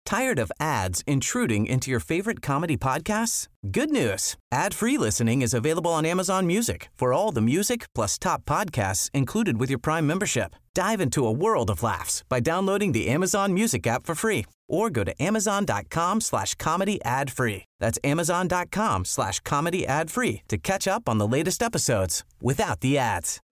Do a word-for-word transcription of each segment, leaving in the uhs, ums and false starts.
Tired of ads intruding into your favorite comedy podcasts? Good news. Ad-free listening is available on Amazon Music for all the music plus top podcasts included with your Prime membership. Dive into a world of laughs by downloading the Amazon Music app for free or go to amazon.com slash comedy ad free. That's amazon.com slash comedy ad free to catch up on the latest episodes without the ads.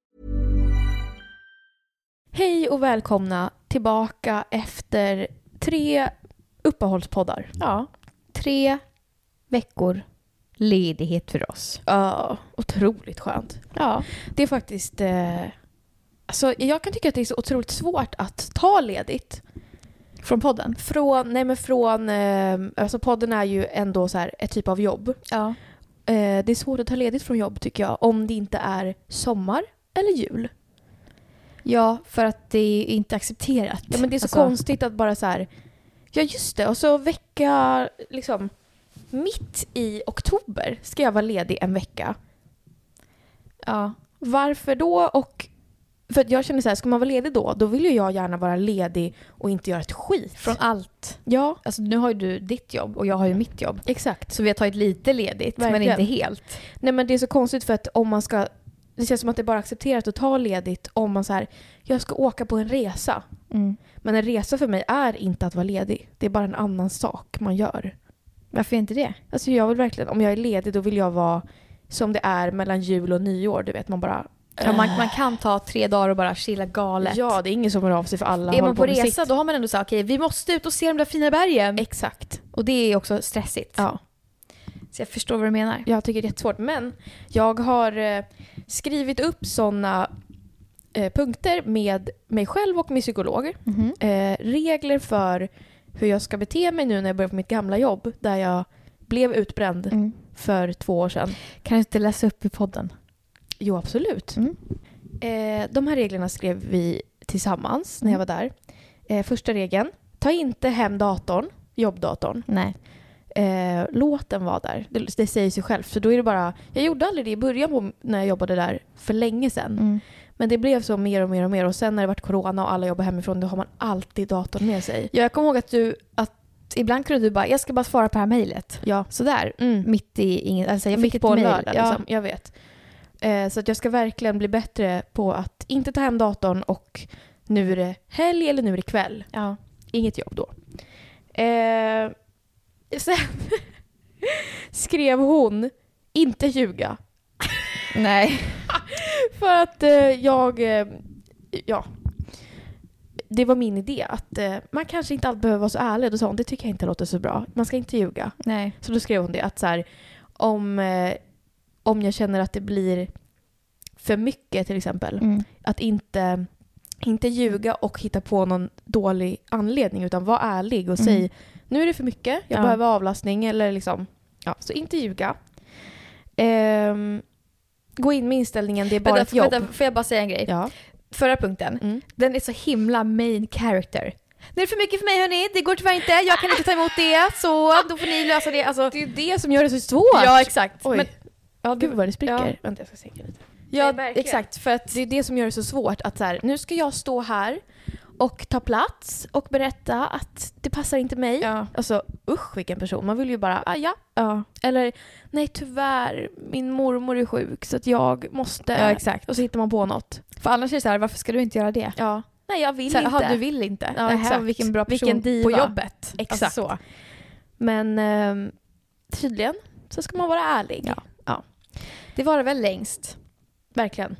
Hej och välkomna tillbaka efter tre uppehållspoddar. Ja, tre veckor ledighet för oss. Ja, otroligt skönt. Ja, det är faktiskt... Eh, alltså, jag kan tycka att det är så otroligt svårt att ta ledigt. Från podden? Från, nej men från... Eh, alltså podden är ju ändå så här ett typ av jobb. Ja. Eh, det är svårt att ta ledigt från jobb tycker jag. Om det inte är sommar eller jul. Ja, för att det är inte accepterat. Ja, men det är så alltså... konstigt att bara så här... Ja, just det. Och så vecka... liksom mitt i oktober ska jag vara ledig en vecka. Ja. Varför då? Och för att jag känner så här, ska man vara ledig då, då vill ju jag gärna vara ledig och inte göra ett skit. Från allt. Ja. Alltså nu har ju du ditt jobb och jag har ju mitt jobb. Exakt. Så vi har tagit lite ledigt, verkligen. men inte helt. Nej, men det är så konstigt för att om man ska... Det känns som att det bara är accepterat att ta ledigt om man så här, jag ska åka på en resa. Mm. Men en resa för mig är inte att vara ledig. Det är bara en annan sak man gör. Varför inte det? Alltså jag vill verkligen, om jag är ledig då vill jag vara som det är mellan jul och nyår. Du vet, man bara... Ja, man, man kan ta tre dagar och bara chilla galet. Ja, det är ingen som hör av sig för alla. Är man på, på resa sitt. då har man ändå sagt okej, okay, vi måste ut och se de där fina bergen. Exakt. Och det är också stressigt. Ja. Så jag förstår vad du menar. Jag tycker det är jättesvårt. Men jag har eh, skrivit upp sådana eh, punkter med mig själv och min psykolog. Mm-hmm. Eh, regler för hur jag ska bete mig nu när jag börjar på mitt gamla jobb. Där jag blev utbränd mm. för två år sedan. Kan du inte läsa upp i podden? Jo, absolut. Mm. Eh, de här reglerna skrev vi tillsammans när jag var där. Eh, första regeln. Ta inte hem datorn, jobbdatorn. Nej. Eh, låt den vara där. Det, det säger sig själv. Så då är det bara... Jag gjorde aldrig det i början på, när jag jobbade där för länge sedan. Mm. Men det blev så mer och mer och mer. Och sen när det varit corona och alla jobbar hemifrån, då har man alltid datorn med sig. Ja, jag kommer ihåg att du... Att ibland kunde du bara, jag ska bara svara på det här mejlet. Ja. Sådär. Mm. Mitt i inget... Alltså jag Mitt fick på ett en mejl. lördag, Ja. liksom. Jag vet. Eh, så att jag ska verkligen bli bättre på att inte ta hem datorn och nu är det helg eller nu är det kväll. Ja. Inget jobb då. Eh, sen skrev hon inte ljuga. Nej. För att eh, jag... Eh, ja. Det var min idé att eh, man kanske inte alltid behöver vara så ärlig. Och så, det tycker jag inte låter så bra. Man ska inte ljuga. Nej. Så då skrev hon det att så här, om, eh, om jag känner att det blir för mycket till exempel. Mm. Att inte, inte ljuga och hitta på någon dålig anledning. Utan vara ärlig och Mm. säga nu är det för mycket. Jag Ja. behöver avlastning. Eller liksom, ja, så inte ljuga. Ehm, gå in med inställningen det är bara Vänta, ett jobb. vänta, får jag bara säga en grej? Ja. Förra punkten, Mm. den är så himla main character. Det är för mycket för mig hörni, det går tyvärr inte. Jag kan inte ta emot det, så då får ni lösa det. Alltså, Det är ju det som gör det så svårt. ja, exakt. Oj. Men, Ja, gud vad det spricker. Ja. Vänta, jag ska sänka lite. ja, Nej, verkligen. exakt. För att Det är det som gör det så svårt att så här, nu ska jag stå här och ta plats och berätta att det passar inte mig. Ja. Alltså, usch vilken person. Man vill ju bara, ah, ja. Ja. Eller, nej tyvärr, min mormor är sjuk så att jag måste. Ja, exakt. Och så hittar man på något. För annars är det så här, varför ska du inte göra det? Ja. Nej, jag vill Så här, inte. aha, du vill inte. Ja, Nähä, exakt. vilken bra person Vilken diva. på jobbet. Exakt. Alltså, så. Men eh, tydligen så ska man vara ärlig. Ja. Det var det väl längst. Verkligen.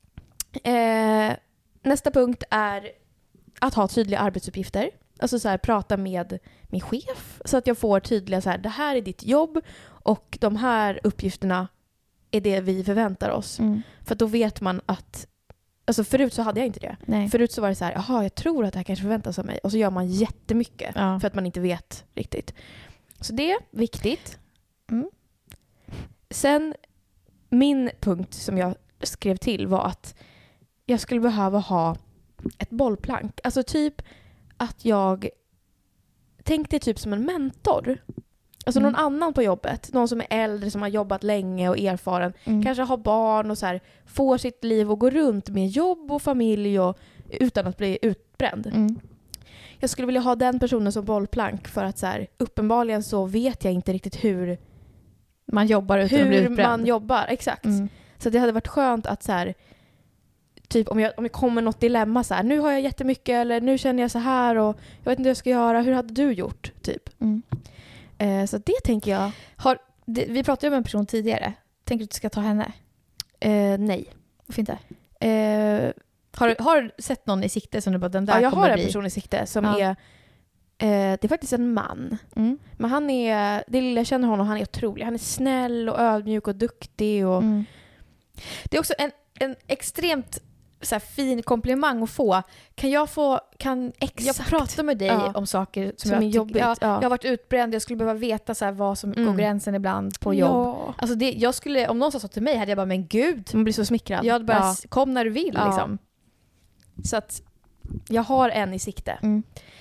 Eh, nästa punkt är att ha tydliga arbetsuppgifter. Alltså så här, prata med min chef så att jag får tydliga så här, det här är ditt jobb och de här uppgifterna är det vi förväntar oss. Mm. För då vet man att, alltså förut så hade jag inte det. Nej. Förut så var det så här, jaha jag tror att det här kanske förväntas av mig. Och så gör man jättemycket Ja. för att man inte vet riktigt. Så det är viktigt. Mm. Sen, min punkt som jag skrev till var att jag skulle behöva ha ett bollplank. Alltså typ att jag tänkte typ som en mentor. Alltså Mm. någon annan på jobbet. Någon som är äldre, som har jobbat länge och erfaren. Mm. Kanske har barn och så här, får sitt liv att gå runt med jobb och familj och, utan att bli utbränd. Mm. jag skulle vilja ha den personen som bollplank för att så här, uppenbarligen så vet jag inte riktigt hur man jobbar utan att bli hur utbränd. man jobbar, exakt. Mm. Så det hade varit skönt att så här, typ om, jag, om det kommer något dilemma så här, nu har jag jättemycket eller nu känner jag så här och jag vet inte vad jag ska göra, hur hade du gjort typ? Mm. Eh, så det tänker jag. Har, det, vi pratade ju om en person tidigare. Tänker du att du ska ta henne? Eh, nej. Varför inte? Eh, Har, du- har du sett någon i sikte som du bara, den där ja, jag kommer har en bli... person i sikte som Ja. är eh, det är faktiskt en man. Mm. Men han är, det lilla jag känner honom, han är otrolig. Han är snäll och ödmjuk och duktig och Mm. Det är också en, en extremt så här, fin komplimang att få. Kan jag få kan jag få prata med dig Ja. om saker som, som jag är tycker- jobbigt. Ja, Ja. jag har varit utbränd, jag skulle behöva veta så här, vad som Mm. går gränsen ibland på jobb. Ja. Alltså det, jag skulle, om någon sa så till mig hade jag bara, men gud, Man blir så smickrad. jag hade bara, Ja. s- kom när du vill Ja. liksom. Så att jag har en i sikte. Mm.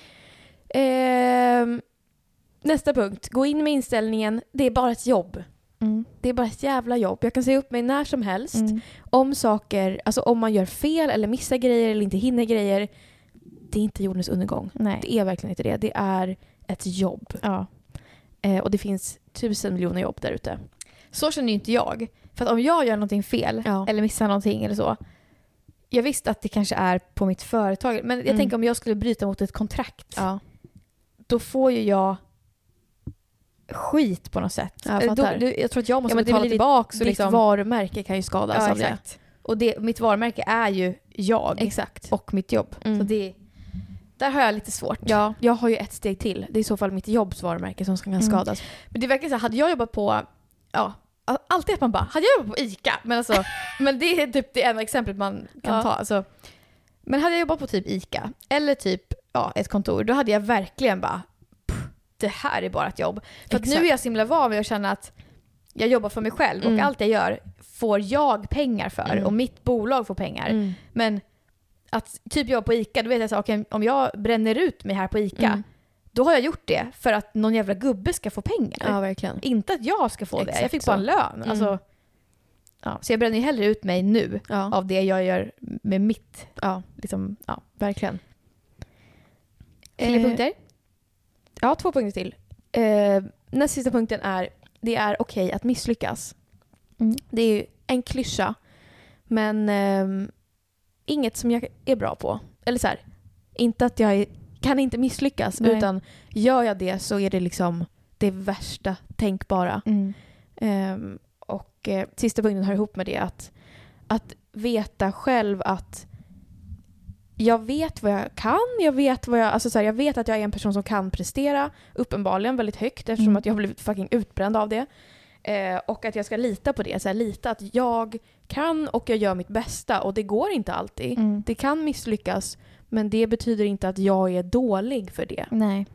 Ehm, nästa punkt. Gå in med inställningen, det är bara ett jobb. Mm. Det är bara ett jävla jobb. Jag kan säga upp mig när som helst. Mm. Om saker, alltså om man gör fel eller missar grejer eller inte hinner grejer. Det är inte jordens undergång. Nej. Det är verkligen inte det. Det är ett jobb. Ja. Eh, och det finns tusen miljoner jobb där ute. Så känner ju inte jag. För att om jag gör någonting fel Ja. eller missar någonting eller så. Jag visste att det kanske är på mitt företag. Men jag Mm. tänker om jag skulle bryta mot ett kontrakt. Ja. Då får ju jag skit på något sätt. Jag Eller fattar. då, då, jag tror att jag måste Ja, men det betala blir ditt- tillbaka. Så Ditt liksom, varumärke kan ju skadas ja, av det. exakt. Och det, mitt varumärke är ju jag Exakt. och mitt jobb. Mm. Så det, där har jag lite svårt. Ja, jag har ju ett steg till. Det är i så fall mitt jobbs varumärke som kan Mm. skadas. Men det verkar så här, hade jag jobbat på, ja, alltid att man bara, hade jag jobbat på ICA? Men, alltså, men det är typ det enda exemplet man kan Ja. ta. Alltså, men hade jag jobbat på typ ICA eller typ ja, ett kontor, då hade jag verkligen bara, pff, det här är bara ett jobb. För att nu Exakt. är jag så himla van vid att känna att jag jobbar för mig själv och Mm. allt jag gör får jag pengar för Mm. och mitt bolag får pengar. Mm. Men att typ jobba på ICA, då vet jag så, okay, om jag bränner ut mig här på ICA, Mm. då har jag gjort det för att någon jävla gubbe ska få pengar. Ja, verkligen. Inte att jag ska få det. Exakt Jag fick så. bara en lön. Mm. Alltså, ja. Så jag bränner ju hellre ut mig nu Ja, av det jag gör med mitt. ja Liksom, ja. verkligen. Fler Eh, punkter? Ja, två punkter till. Eh, nästa sista punkten är, det är okej att misslyckas. Mm. Det är ju en klyscha, men ehm, inget som jag är bra på. Eller så här, inte att jag är, kan inte misslyckas, Nej. utan gör jag det så är det liksom det värsta tänkbara. Mm. Ehm, och eh, sista punkten hör ihop med det, att, att veta själv att jag vet vad jag kan, jag vet vad jag, alltså så här, jag vet att jag är en person som kan prestera, uppenbarligen väldigt högt eftersom Mm. att jag har blivit fucking utbränd av det. Eh, och att jag ska lita på det, så här, lita att jag kan och jag gör mitt bästa, och det går inte alltid. Mm. Det kan misslyckas, men det betyder inte att jag är dålig för det. Nej.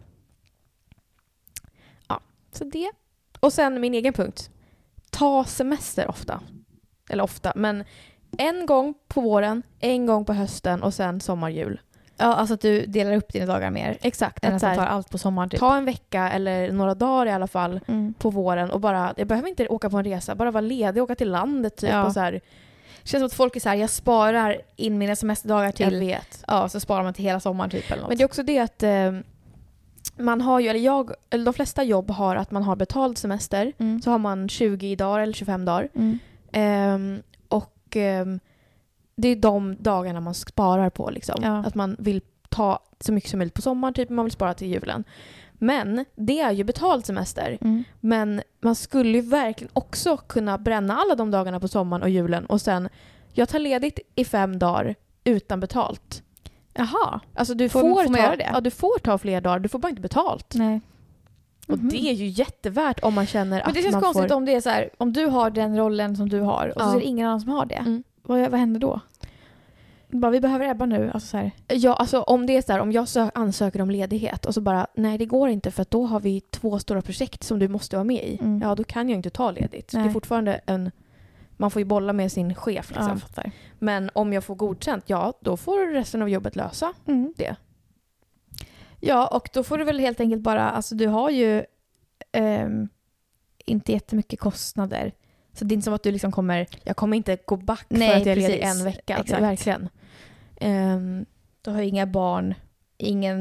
Så det. Och sen min egen punkt. Ta semester ofta. Eller ofta, men en gång på våren, en gång på hösten och sen sommar, jul. Ja, alltså att du delar upp dina dagar mer. Exakt. Än Att att så du tar här, allt på sommaren typ. ta en vecka eller några dagar i alla fall Mm. på våren och bara, jag behöver inte åka på en resa, bara vara ledig, åka till landet typ. Ja. Och så här, Känns som att folk är så här, jag sparar in mina semesterdagar jag till, vet. ja, så sparar man till hela sommaren typ eller något. Men det är också det att eh, man har ju, eller jag, eller de flesta jobb har att man har betald semester. Mm. Så har man tjugo dagar eller tjugofem dagar. Mm. Ehm, och ehm, det är de dagarna man sparar på liksom. Ja. Att man vill ta så mycket som möjligt på sommaren, typ, man vill spara till julen. Men det är ju betald semester. Mm. Men man skulle ju verkligen också kunna bränna alla de dagarna på sommaren och julen och sen, jag tar ledigt i fem dagar utan betalt. Jaha. Alltså du Får- får, får man ta, göra det? Ja, du får ta fler dagar, du får bara inte betalt. Nej. Och Mhm. det är ju jättevärt om man känner Men att det känns man konstigt får... om det är så här, om du har den rollen som du har och så Ja. är det ingen annan som har det. Mm. Vad, vad händer då? Bara, vi behöver Ebba nu. Alltså så här. Ja, alltså om det är så här, om jag sö- ansöker om ledighet och så bara, nej det går inte för att då har vi två stora projekt som du måste vara med i. Mm. Ja, då kan jag inte ta ledigt. Nej. Det är fortfarande en, man får ju bolla med sin chef Ja, liksom. jag fattar. Men om jag får godkänt, ja då får resten av jobbet lösa Mm. det. Ja, och då får du väl helt enkelt bara, alltså du har ju ehm, inte jättemycket kostnader. Så det är inte som att du liksom kommer, Jag kommer inte gå back Nej, för att jag är ledig precis. en vecka. Exakt. Verkligen. Ehm, du har ju inga barn, ingen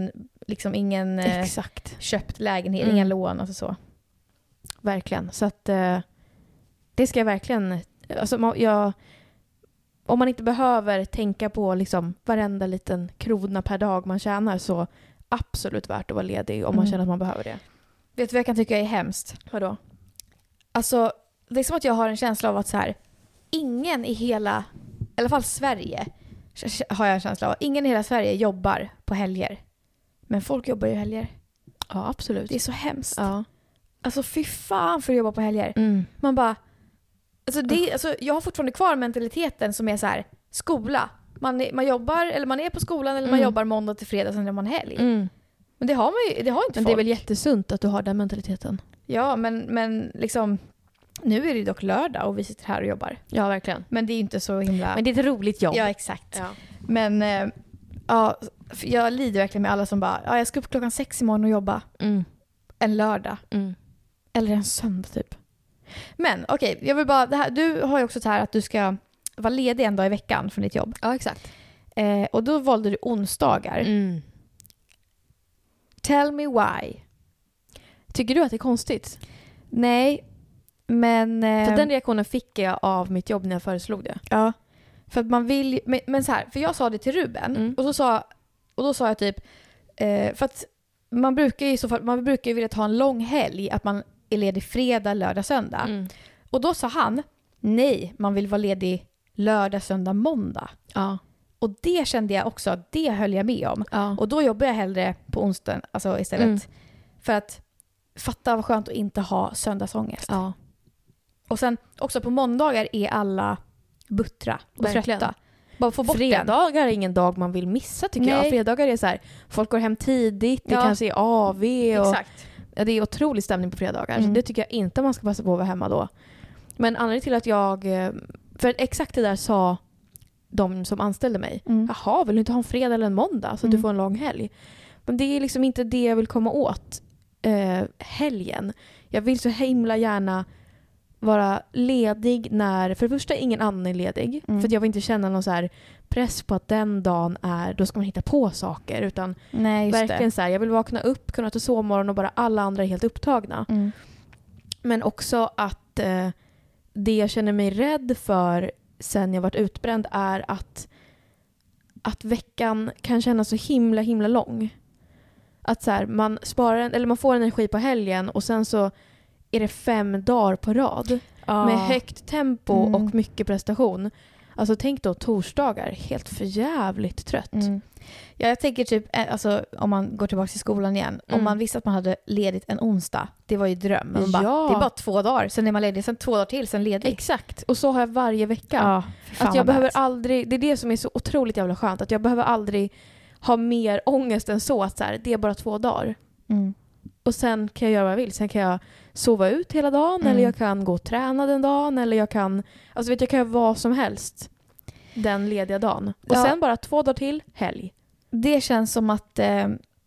liksom ingen eh, Exakt. köpt lägenhet, Mm. inga lån och så. Verkligen. Så att eh, det ska jag verkligen... Alltså, man, jag, om man inte behöver tänka på liksom, varenda liten krona per dag man tjänar så absolut värt att vara ledig om man Mm. känner att man behöver det. Vet du vad jag kan tycka är hemskt? Vadå? Alltså, det är som att jag har en känsla av att så här, ingen i hela, i alla fall Sverige, har jag en känsla av, ingen i hela Sverige jobbar på helger. Men folk jobbar ju helger. Ja, absolut. Det är så hemskt. Ja. Alltså fy fan för att jobba på helger. Mm. Man bara, alltså, det, alltså jag har fortfarande kvar mentaliteten som är så här, skola. Man, är, man jobbar, eller man är på skolan eller man Mm. jobbar måndag till fredag, sen är man helg. Mm. Men det har man ju, det har inte Men folk. det är väl jättesunt att du har den mentaliteten. Ja, men, men liksom, nu är det ju dock lördag och vi sitter här och jobbar. Ja, verkligen. Men det är inte så himla... Men det är ett roligt jobb. Ja, exakt. Ja. Men eh, ja, för jag lider verkligen med alla som bara, ja, jag ska upp klockan sex imorgon och jobba Mm. en lördag. Mm. Eller en söndag typ. Men okej, jag vill bara, det här, du har ju också så här att du ska vara ledig en dag i veckan från ditt jobb. Ja, exakt. Eh, och då valde du onsdagar. Mm. Tell me why. Tycker du att det är konstigt? Nej, men... Eh, För den reaktionen fick jag av mitt jobb när jag föreslog det. Ja, för att man vill... Men, men så här, för jag sa det till Ruben. Mm. Och, så sa, och då sa jag typ... Eh, för att man brukar ju i så fall, man brukar ju vilja ta en lång helg. Att man är ledig fredag, lördag, söndag. Mm. Och då sa han, nej, man vill vara ledig lördag, söndag, måndag. Ja. Och det kände jag också, det höll jag med om. Ja. Och då jobbar jag hellre på onsdagen alltså istället. Mm. För att fatta vad skönt att inte ha söndagsångest. Ja. Och sen också på måndagar är alla buttra och Verkligen. trötta. Bara få bort den. Fredagar är ingen dag man vill missa tycker Nej. jag. Fredagar är så här, folk går hem tidigt, det Ja. kanske är A V och Exakt. ja, det är otrolig stämning på fredagar. Mm. Så det tycker jag inte man ska passa på att vara hemma då. Men anledningen till att jag, för exakt det där sa de som anställde mig. Mm. Jaha, vill du inte ha en fredag eller en måndag så att Mm. du får en lång helg? Men det är liksom inte det jag vill komma åt eh, helgen. Jag vill så himla gärna vara ledig när, för det första ingen annan är ledig. Mm. För att jag vill inte känna någon så här press på att den dagen är, då ska man hitta på saker. Utan Nej, just verkligen så här, jag vill vakna upp, kunna ta sovmorgon och bara alla andra är helt upptagna. det. Mm. Men också att eh, det jag känner mig rädd för sen jag varit utbränd är att, att veckan kan kännas så himla himla lång. Att så här, man sparar en, eller man får energi på helgen och sen så är det fem dagar på rad Ja. med högt tempo Mm. och mycket prestation. Alltså tänk då torsdagar, helt för jävligt trött. Mm. Ja, jag tänker typ, eh, alltså, om man går tillbaka till skolan igen. Mm. Om man visste att man hade ledigt en onsdag, det var ju dröm. Men man bara, Ja. det är bara två dagar, sen är man ledig, sen två dagar till, sen ledig. Exakt, och så har jag varje vecka. Ja, fy fan Att jag vad behöver nice. aldrig, det är det som är så otroligt jävla skönt, att jag behöver aldrig ha mer ångest än så, att så här, det är bara två dagar. Mm. Och sen kan jag göra vad jag vill. Sen kan jag sova ut hela dagen, Mm. eller jag kan gå och träna den dagen, eller jag kan, alltså vet jag kan göra vad som helst den lediga dagen. Och Ja. sen bara två dagar till, helg. Det känns som att eh,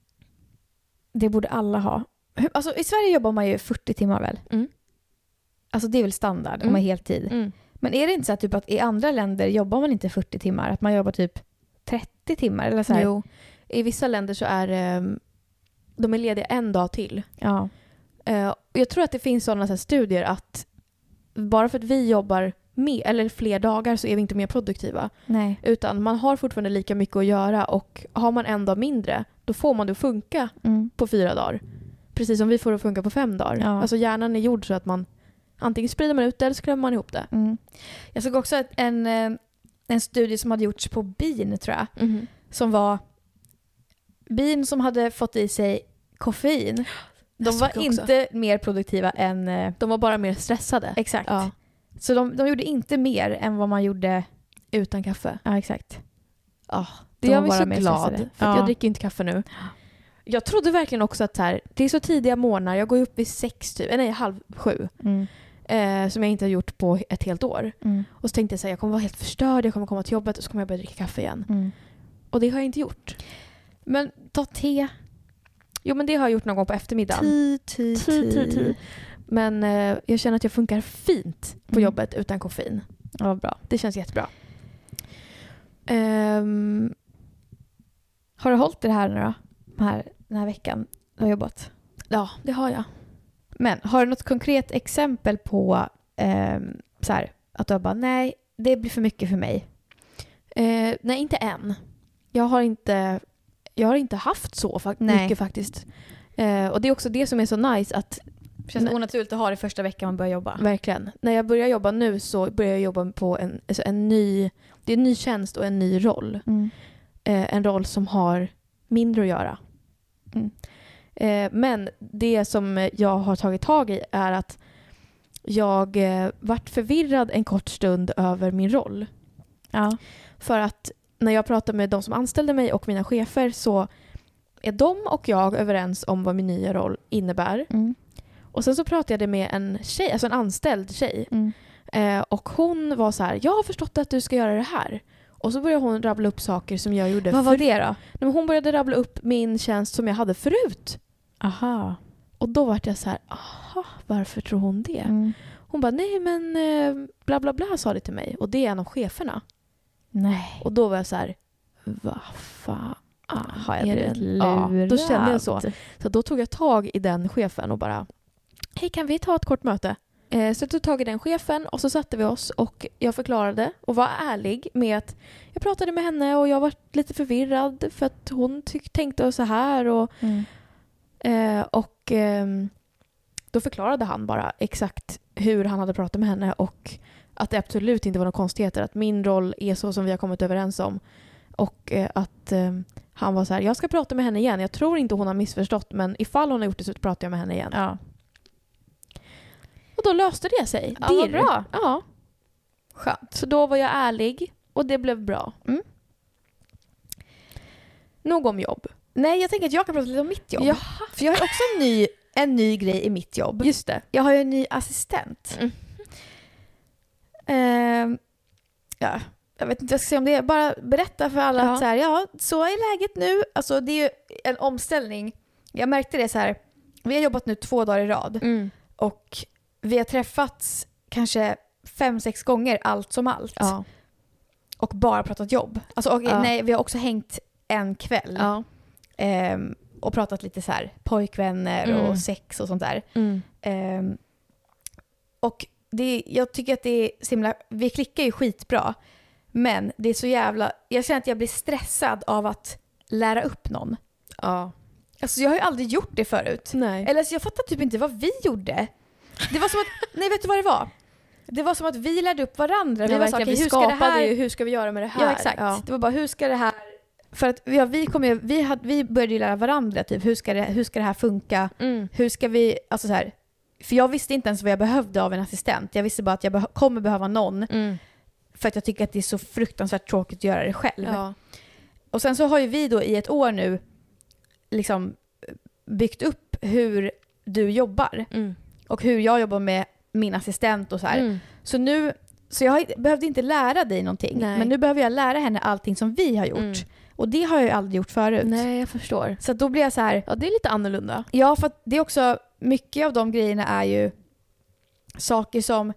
det borde alla ha. Hur- Alltså, i Sverige jobbar man ju fyrtio timmar väl? Mm. Alltså det är väl standard om Mm. man är heltid. Mm. Men är det inte så att, typ, att i andra länder jobbar man inte fyrtio timmar? Att man jobbar typ trettio timmar? Eller så här? Jo. I vissa länder så är ehm, de är lediga en dag till. Ja. Eh, och jag tror att det finns sådana så här studier att bara för att vi jobbar med, eller fler dagar så är vi inte mer produktiva. Nej. Utan man har fortfarande lika mycket att göra och har man en dag mindre då får man det att funka Mm. på fyra dagar. Precis som vi får det att funka på fem dagar. Ja. Alltså hjärnan är gjord så att man antingen sprider man ut det eller så klämmer man ihop det. Mm. Jag såg också ett, en, eh, en studie som hade gjorts på bin, tror jag. Mhm. Som var bin som hade fått i sig koffein. De Jag var såg också. inte mer produktiva än... eh, De var bara mer stressade. Exakt. Ja. Så de, de gjorde inte mer än vad man gjorde... Utan kaffe. Ja, exakt. Ja, De det gör var mig bara så mer glad. stressade. För att Ja. jag dricker inte kaffe nu. Jag trodde verkligen också att så här, det är så tidiga morgnar. Jag går ju upp vid sex, typ, nej, halv sju. Mm. Eh, som jag inte har gjort på ett helt år. Mm. Och så tänkte jag så här, jag kommer vara helt förstörd. Jag kommer komma till jobbet och så kommer jag börja dricka kaffe igen. Mm. Och det har jag inte gjort. Men ta te. Jo, men det har jag gjort någon gång på eftermiddagen. Ti, ti, Ti, ti, ti. Men eh, jag känner att jag funkar fint på Mm. jobbet utan koffein. Ja, vad bra. Det känns jättebra. Ehm, Har du hållit det här nu då? De här, den här veckan du har jobbat? Ja, det har jag. Men har du något konkret exempel på eh, så här, att du bara, nej, det blir för mycket för mig? Eh, nej, inte än. Jag har inte, jag har inte haft så fa- mycket faktiskt. Eh, och det är också det som är så nice att Det känns onaturligt att ha det första veckan man börjar jobba. verkligen. När jag börjar jobba nu så börjar jag jobba på en, alltså en ny, det är en ny tjänst och en ny roll. Mm. Eh, en roll som har mindre att göra. Mm. Eh, men det som jag har tagit tag i är att jag eh, vart förvirrad en kort stund över min roll. Ja. För att när jag pratar med de som anställde mig och mina chefer så är de och jag överens om vad min nya roll innebär. Mm. Och sen så pratade jag med en tjej, alltså en anställd tjej. Mm. Eh, och hon var så här, jag har förstått att du ska göra det här. Och så började hon rabbla upp saker som jag gjorde. Vad var det då? Nej, men hon började rabbla upp min tjänst som jag hade förut. Aha. Och då var jag så här, aha, varför tror hon det? Mm. Hon bara, nej men eh, bla bla bla sa det till mig. Och det är en av cheferna. Nej. Och då var jag så här, vad fan Har jag är blivit det? lurad? Ja, då kände jag så. Så då tog jag tag i den chefen och bara, hej kan vi ta ett kort möte? Eh, så jag tog tag i den chefen och så satte vi oss och jag förklarade och var ärlig med att jag pratade med henne och jag var lite förvirrad för att hon tyck- tänkte så här och, Mm. eh, och eh, då förklarade han bara exakt hur han hade pratat med henne och att det absolut inte var några konstigheter, att min roll är så som vi har kommit överens om och eh, att eh, han var så här, jag ska prata med henne igen, jag tror inte hon har missförstått men ifall hon har gjort det så pratar jag med henne igen. Ja. Och då löste det sig. Ja, vad bra. Ja. Skönt. Så då var jag ärlig och det blev bra. Mm. Nog om jobb. Nej, jag tänker att jag kan prata lite om mitt jobb. Jaha. För jag har också en ny, en ny grej i mitt jobb. Just det. Jag har ju en ny assistent. Mm. Ehm, ja, jag vet inte vad jag ska säga om det. Bara berätta för alla Ja. att så här, ja, så är läget nu. Alltså det är ju en omställning. Jag märkte det så här. Vi har jobbat nu två dagar i rad. Mm. Och vi har träffats kanske fem, sex gånger allt som allt. Ja. Och bara pratat jobb. Alltså, och, Ja. nej, vi har också hängt en kväll. Ja. Ehm, och pratat lite så här pojkvänner Mm. och sex och sånt där. Mm. Ehm, och det, jag tycker att det är så himla, vi klickar ju skitbra. Men det är så jävla, jag känner att jag blir stressad av att lära upp någon. Ja. Alltså jag har ju aldrig gjort det förut. Nej. Eller så jag fattar typ inte vad vi gjorde. Det var som att, nej vet du vad det var? Det var som att vi lärde upp varandra. Vi Ja, var så, verkligen. okej, vi hur ska det skapade här... ju, hur ska vi göra med det här? Ja, exakt. Ja. Det var bara, hur ska det här... För att ja, vi, kom ju, vi, hade, vi började ju lära varandra, typ, hur ska det, hur ska det här funka? Mm. Hur ska vi, alltså så här... För jag visste inte ens vad jag behövde av en assistent. Jag visste bara att jag beh- kommer behöva någon. Mm. För att jag tycker att det är så fruktansvärt tråkigt att göra det själv. Ja. Och sen så har ju vi då i ett år nu liksom byggt upp hur du jobbar. Mm. Och hur jag jobbar med min assistent och så här. Mm. Så nu, så jag har, behövde inte lära dig någonting. Nej. Men nu behöver jag lära henne allting som vi har gjort. Mm. Och det har jag ju aldrig gjort förut. Nej, jag förstår. Så att då blir jag så här, Ja, det är lite annorlunda. ja, för att det är också, mycket av de grejerna är ju saker som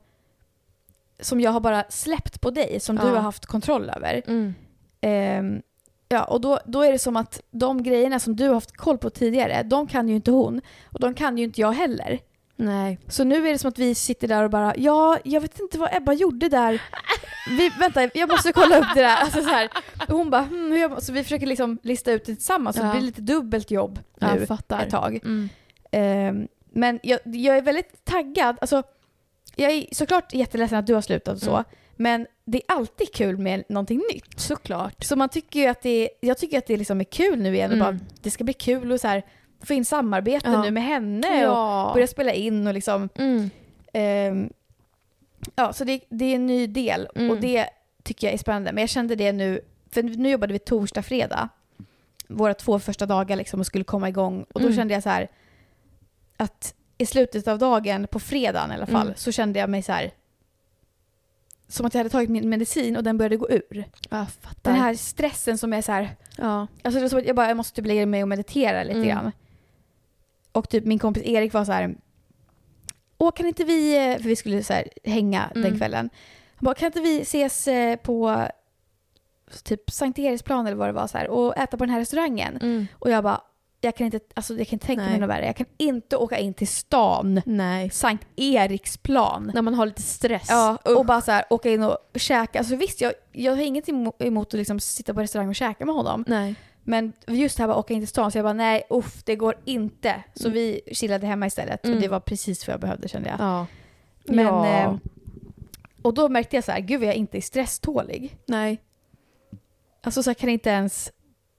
som jag har bara släppt på dig, som du Ja. har haft kontroll över. Mm. Ehm, ja, och då, då är det som att de grejerna som du har haft koll på tidigare, de kan ju inte hon. Och de kan ju inte jag heller. Nej. Så nu är det som att vi sitter där och bara, ja, jag vet inte vad Ebba gjorde där. Vi, vänta, jag måste kolla upp det där. Alltså så här. Och hon bara, hm, hur jag, så vi försöker liksom lista ut det tillsammans. Så Ja. det blir lite dubbelt jobb Ja, nu jag fattar. ett tag. Mm. Ehm, men jag, jag är väldigt taggad. Alltså, jag är såklart jätteledsen att du har slutat och så. Mm. Men det är alltid kul med någonting nytt. Såklart. Så man tycker ju att det, jag tycker att det liksom är kul nu igen. Och Mm. bara, det ska bli kul att så här, få in samarbete Ja. nu med henne. Ja. Och börja spela in och liksom... Mm. Ehm, ja, så det, det är en ny del. Mm. Och det tycker jag är spännande. Men jag kände det nu... För nu jobbade vi torsdag, fredag. Våra två första dagar liksom och skulle komma igång. Och då Mm. kände jag så här... Att i slutet av dagen, på fredagen i alla fall, Mm. så kände jag mig så här... Som att jag hade tagit min medicin och den började gå ur. Jag fattar. Den här stressen som är så här... Ja. Alltså det är som att jag bara jag måste typ lägga mig och meditera lite Mm. grann. Och typ min kompis Erik var så här... Åh, kan inte vi... För vi skulle så här hänga Mm. den kvällen. Han bara, kan inte vi ses eh, på typ Sankt Eriksplan eller vad det var så här, och äta på den här restaurangen? Mm. Och jag bara, jag kan inte, alltså jag kan inte tänka Nej. mig något värre. Jag kan inte åka in till stan, Nej. Sankt Eriksplan. När man har lite stress. Ja, Usch. och bara så här, åka in och käka. Alltså visst, jag, jag har inget emot att liksom sitta på restaurang och käka med honom. Nej. Men just det här bara åka in till stan, så jag bara nej, uff, det går inte. Så Mm. vi chillade hemma istället. Mm. Och det var precis vad jag behövde, kände jag. Ja. Men, ja. eh, och då märkte jag så här, gud vad jag inte är stresstålig. Nej. Alltså så här, kan inte ens...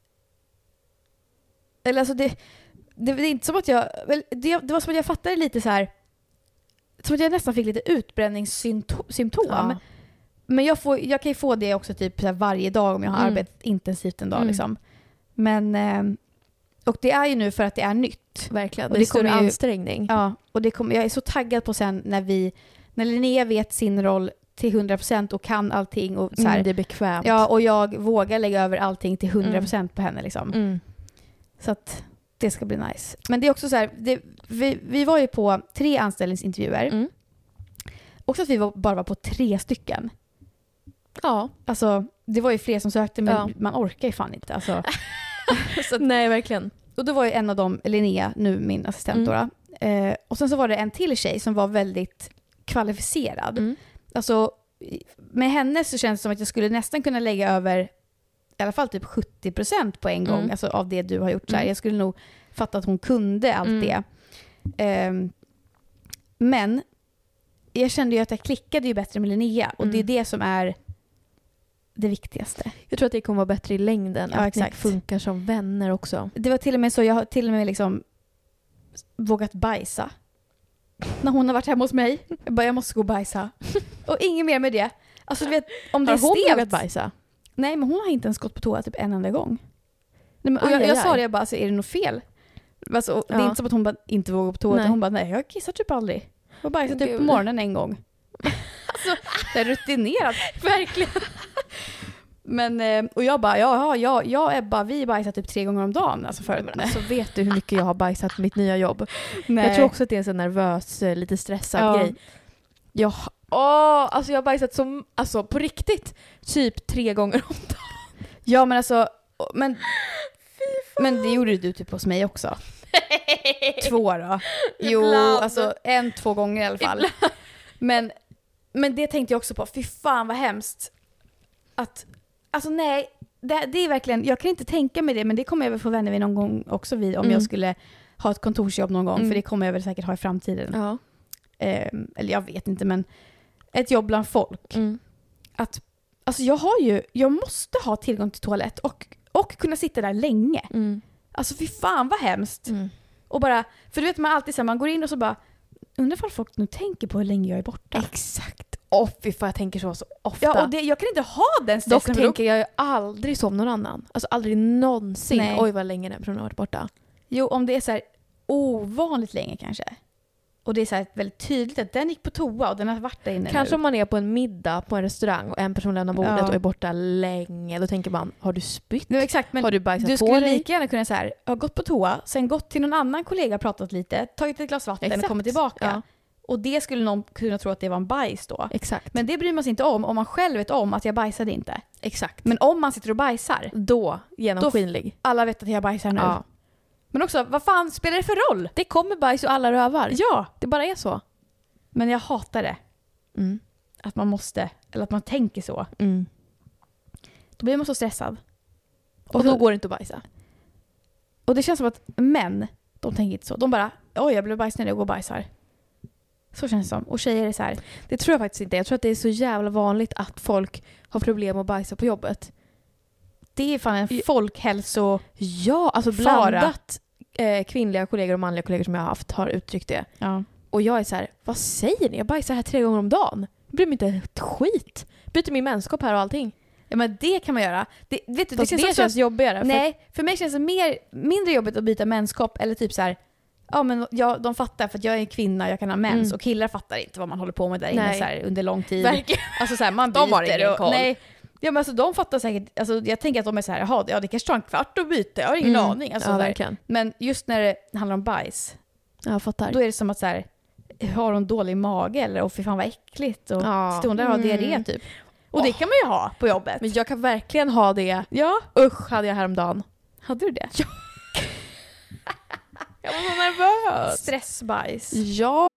Eller alltså det, det, det är inte som att jag... Väl, det, det var som att jag fattade lite så här... Som att jag nästan fick lite utbränningssymptom. Ja. Men jag, får, jag kan ju få det också typ så här varje dag om jag har Mm. arbetat intensivt en dag. Mm. Liksom. Men... Eh, och det är ju nu för att det är nytt. Verkligen. Och Det är det större kommer ju- ansträngning. Ja, och det kommer, jag är så taggad på sen när vi... När Linnea vet sin roll till hundra procent och kan allting. Och, så här, Mm, det är bekvämt. ja, och jag vågar lägga över allting till hundra procent på henne. Liksom. Mm. Så att det ska bli nice. Men det är också så här, det, vi, vi var ju på tre anställningsintervjuer. Mm. Också att vi var, bara var på tre stycken. Ja. Alltså, det var ju fler som sökte, men Ja. man orkar ju fan inte. Alltså. Så att, Nej, verkligen. och då var ju en av dem Linnea, nu min assistent. Mm. Då, eh, och sen så var det en till tjej som var väldigt kvalificerad. Mm. Alltså, med henne så känns det som att jag skulle nästan kunna lägga över i alla fall typ sjuttio procent på en gång, Mm. alltså av det du har gjort. Så här. Mm. Jag skulle nog fatta att hon kunde allt Mm. det. Ehm, men jag kände ju att jag klickade ju bättre med Linnea, och Mm. det är det som är det viktigaste. Jag tror att det kommer vara bättre i längden. Ja, att exakt. ni funkar som vänner också. Det var till och med så, jag har till och med liksom vågat bajsa. När hon har varit hemma hos mig. Jag bara, jag måste gå och bajsa. Och inget mer med det. Alltså du vet, om det Har är hon stelt. vågat bajsa? Nej, men hon har inte ens gått på toa typ en enda gång. Nej, men, och Aj, jag, aj, jag sa aj. det, jag bara, alltså, är det något fel? Alltså, och Det är Ja. inte som att hon bara inte vågar gå på toa. Nej. Utan hon bara, nej, jag kissar typ aldrig. Jag har bajsat typ på Gud. morgonen en gång. Alltså, det är rutinerat. Verkligen. Men, eh, och jag bara, ja, ja, jag är bara, vi bajsar typ tre gånger om dagen. Alltså förut. Men alltså, vet du hur mycket jag har bajsat på mitt nya jobb? Nej. Jag tror också att det är en sån nervös, eh, lite stressad Ja. grej. Jag, åh, alltså jag har bajsat som, alltså på riktigt, typ tre gånger om dagen. Ja, men alltså, men, men det gjorde du typ hos mig också. Två då. Jo, Ibland. alltså en, två gånger i alla fall. Men, men det tänkte jag också på. Fy fan vad hemskt. Att, alltså nej, det, det är verkligen, jag kan inte tänka mig det, men det kommer jag väl få vänner vid någon gång också vid, om Mm. jag skulle ha ett kontorsjobb någon gång, Mm. för det kommer jag väl säkert ha i framtiden. Ja. Eh, eller jag vet inte, men ett jobb bland folk. Mm. Att, alltså jag har ju, jag måste ha tillgång till toalett och, och kunna sitta där länge. Mm. Alltså fy fan vad hemskt. Mm. Och bara, för du vet man alltid så här, man går in och så bara, undrar ifall folk nu tänker på hur länge jag är borta. Exakt. Åh fy fan, jag tänker så så ofta. Ja, och det, jag kan inte ha den Dock stressen. för då- tänker jag ju aldrig som någon annan. Alltså aldrig någonsin. Nej. Oj vad länge den personen har varit borta. Jo, om det är så här ovanligt länge kanske. Och det är så här väldigt tydligt att den gick på toa och den har varit där inne Kanske nu. om man är på en middag på en restaurang och en person lämnar bordet Ja. och är borta länge. Då tänker man, har du spytt? Nej, exakt, men har du bajsat du på skulle dig? lika gärna kunna så här, ha gått på toa, sen gått till någon annan kollega, pratat lite, tagit ett glas vatten Exakt. och kommit tillbaka. Ja. Och det skulle någon kunna tro att det var en bajs då. Exakt. Men det bryr man sig inte om, om man själv vet om att jag bajsade inte. Exakt. Men om man sitter och bajsar, Då genomskinlig. alla vet att jag bajsar nu. Ja. Men också, vad fan spelar det för roll? Det kommer bajs och alla rövar. Ja, Det bara är så. men jag hatar det. Mm. Att man måste, eller att man tänker så. Mm. Då blir man så stressad. Och då går det inte att bajsa. Och det känns som att män, de tänker inte så. De bara, oj jag blev bajsnödig och går och bajsar. Så känns det som. Och tjejer är så här. Det tror jag faktiskt inte. Jag tror att det är så jävla vanligt att folk har problem att bajsa på jobbet. Det är fan en folkhälso... Ja, alltså Fara. blandat eh, kvinnliga kollegor och manliga kollegor som jag har haft har uttryckt det. Ja. Och jag är så här, vad säger ni? Jag bajsar här tre gånger om dagen. Jag bryr mig inte ett skit. Byter min menskopp här och allting. Ja, men det kan man göra. Det, vet du, det Fast känns, det också känns att, jobbigare. För nej, för mig känns det mer, mindre jobbigt att byta menskopp. Eller typ så här, ja men jag, de fattar för att jag är en kvinna, jag kan ha mens. Mm. Och killar fattar inte vad man håller på med där inne Nej. så här, under lång tid. Verkligen. Alltså så här, man byter. De har ingen och, koll. Nej, ja, men alltså, de fattar säkert, alltså, jag tänker att de är så här, jaha, ja, det kanske tar en kvart att byta, jag har ingen Mm. aning. Alltså, Ja, så här. verkligen. Men just när det handlar om bajs, Ja, jag fattar. då är det som att så här, har hon dålig mage eller och fy fan vad äckligt och Ja. sitter hon där och har Mm. diarré typ. Och det Åh. kan man ju ha på jobbet. Men jag kan verkligen ha det. Ja, Usch, hade jag häromdagen. hade du det? Jag var så nervös. Stressbajs. Ja.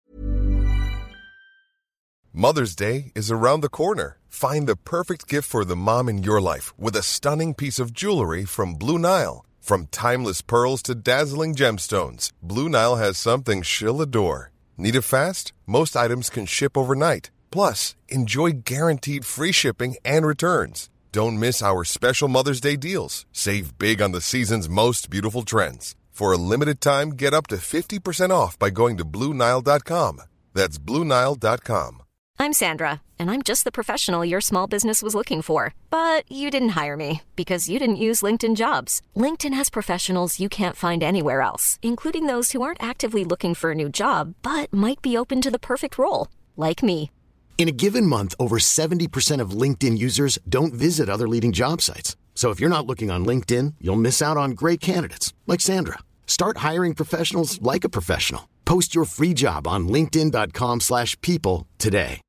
Mother's Day is around the corner. Find the perfect gift for the mom in your life with a stunning piece of jewelry from Blue Nile. From timeless pearls to dazzling gemstones, Blue Nile has something she'll adore. Need it fast? Most items can ship overnight. Plus, enjoy guaranteed free shipping and returns. Don't miss our special Mother's Day deals. Save big on the season's most beautiful trends. For a limited time, get up to fifty percent off by going to Blue Nile dot com. That's Blue Nile dot com. I'm Sandra, and I'm just the professional your small business was looking for. But you didn't hire me because you didn't use LinkedIn Jobs. LinkedIn has professionals you can't find anywhere else, including those who aren't actively looking for a new job, but might be open to the perfect role, like me. In a given month, over seventy percent of LinkedIn users don't visit other leading job sites. So if you're not looking on LinkedIn, you'll miss out on great candidates like Sandra. Start hiring professionals like a professional. Post your free job on linkedin dot com slash people today.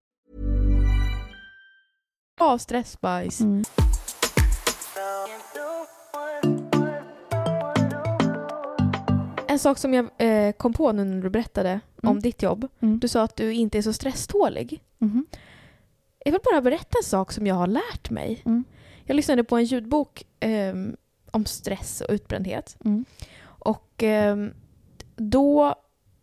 Ja, stressbajs. Mm. En sak som jag eh, kom på nu när du berättade Mm. om ditt jobb. Mm. Du sa att du inte är så stresstålig. Mm. Jag vill bara berätta en sak som jag har lärt mig. Mm. Jag lyssnade på en ljudbok eh, om stress och utbrändhet. Mm. Och eh, då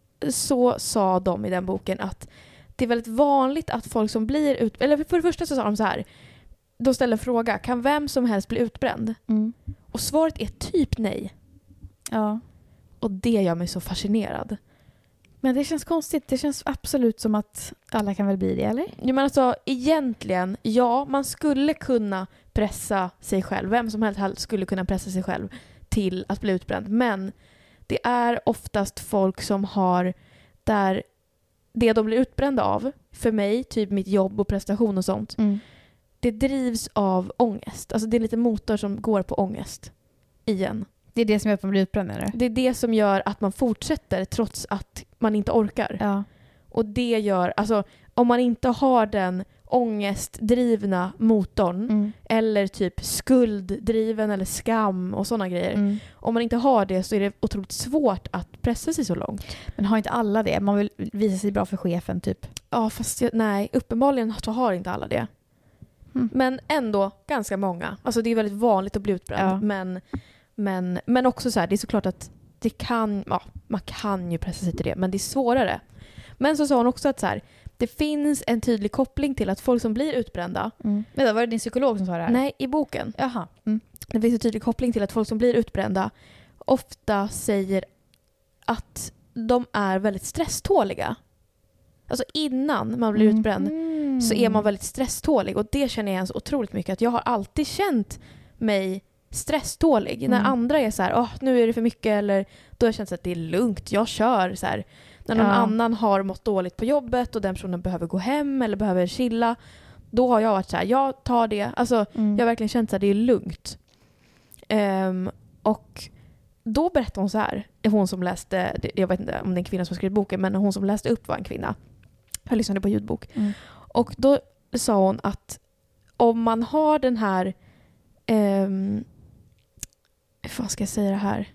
så sa de i den boken att det är väldigt vanligt att folk som blir ut... Eller för det första så sa de så här. De ställer en fråga. Kan vem som helst bli utbränd? Mm. Och svaret är typ nej. Ja. Och det gör mig så fascinerad. Men det känns konstigt. Det känns absolut som att alla kan väl bli det, eller? Ja, men alltså, egentligen, ja, man skulle kunna pressa sig själv. Vem som helst skulle kunna pressa sig själv till att bli utbränd. Men det är oftast folk som har där det de blir utbrända av, för mig, typ mitt jobb och prestation och sånt, Mm. det drivs av ångest. Alltså det är lite motor som går på ångest igen. Det är det som gör att man blir utbränd, eller? Det är det som gör att man fortsätter trots att man inte orkar. Ja. Och det gör, alltså om man inte har den ångestdrivna motorn Mm. eller typ skulddriven eller skam och sådana grejer. Mm. Om man inte har det så är det otroligt svårt att pressa sig så långt. Men har inte alla det? Man vill visa sig bra för chefen, typ. Ja, fast jag, nej, uppenbarligen så har inte alla det. Mm. Men ändå ganska många. Alltså det är väldigt vanligt att bli utbränd. Ja. Men, men, men också så här, det är såklart att det kan, ja, man kan ju pressa sig till det, men det är svårare. Men så sa hon också att så här, det finns en tydlig koppling till att folk som blir utbrända. Mm. Vänta, var det din psykolog som sa det här? Nej, i boken. Jaha. Mm. Det finns en tydlig koppling till att folk som blir utbrända ofta säger att de är väldigt stresståliga. Alltså innan man blir Mm. utbränd Mm. så är man väldigt stresstålig. Och det känner jag igen så otroligt mycket. Att jag har alltid känt mig stresstålig. Mm. När andra är så här, åh, nu är det för mycket. Eller då har jag känt att det är lugnt, jag kör. Så här. När någon Ja. annan har mått dåligt på jobbet och den personen behöver gå hem eller behöver chilla. Då har jag varit så här, jag tar det. Alltså, Mm. jag har verkligen känt att det är lugnt. Um, och då berättade hon så här. Hon som läste, jag vet inte om det är en kvinna som har skrivit boken, men hon som läste upp var en kvinna. Jag lyssnade på ljudbok. Mm. Och då sa hon att om man har den här... Um, vad ska jag säga det här?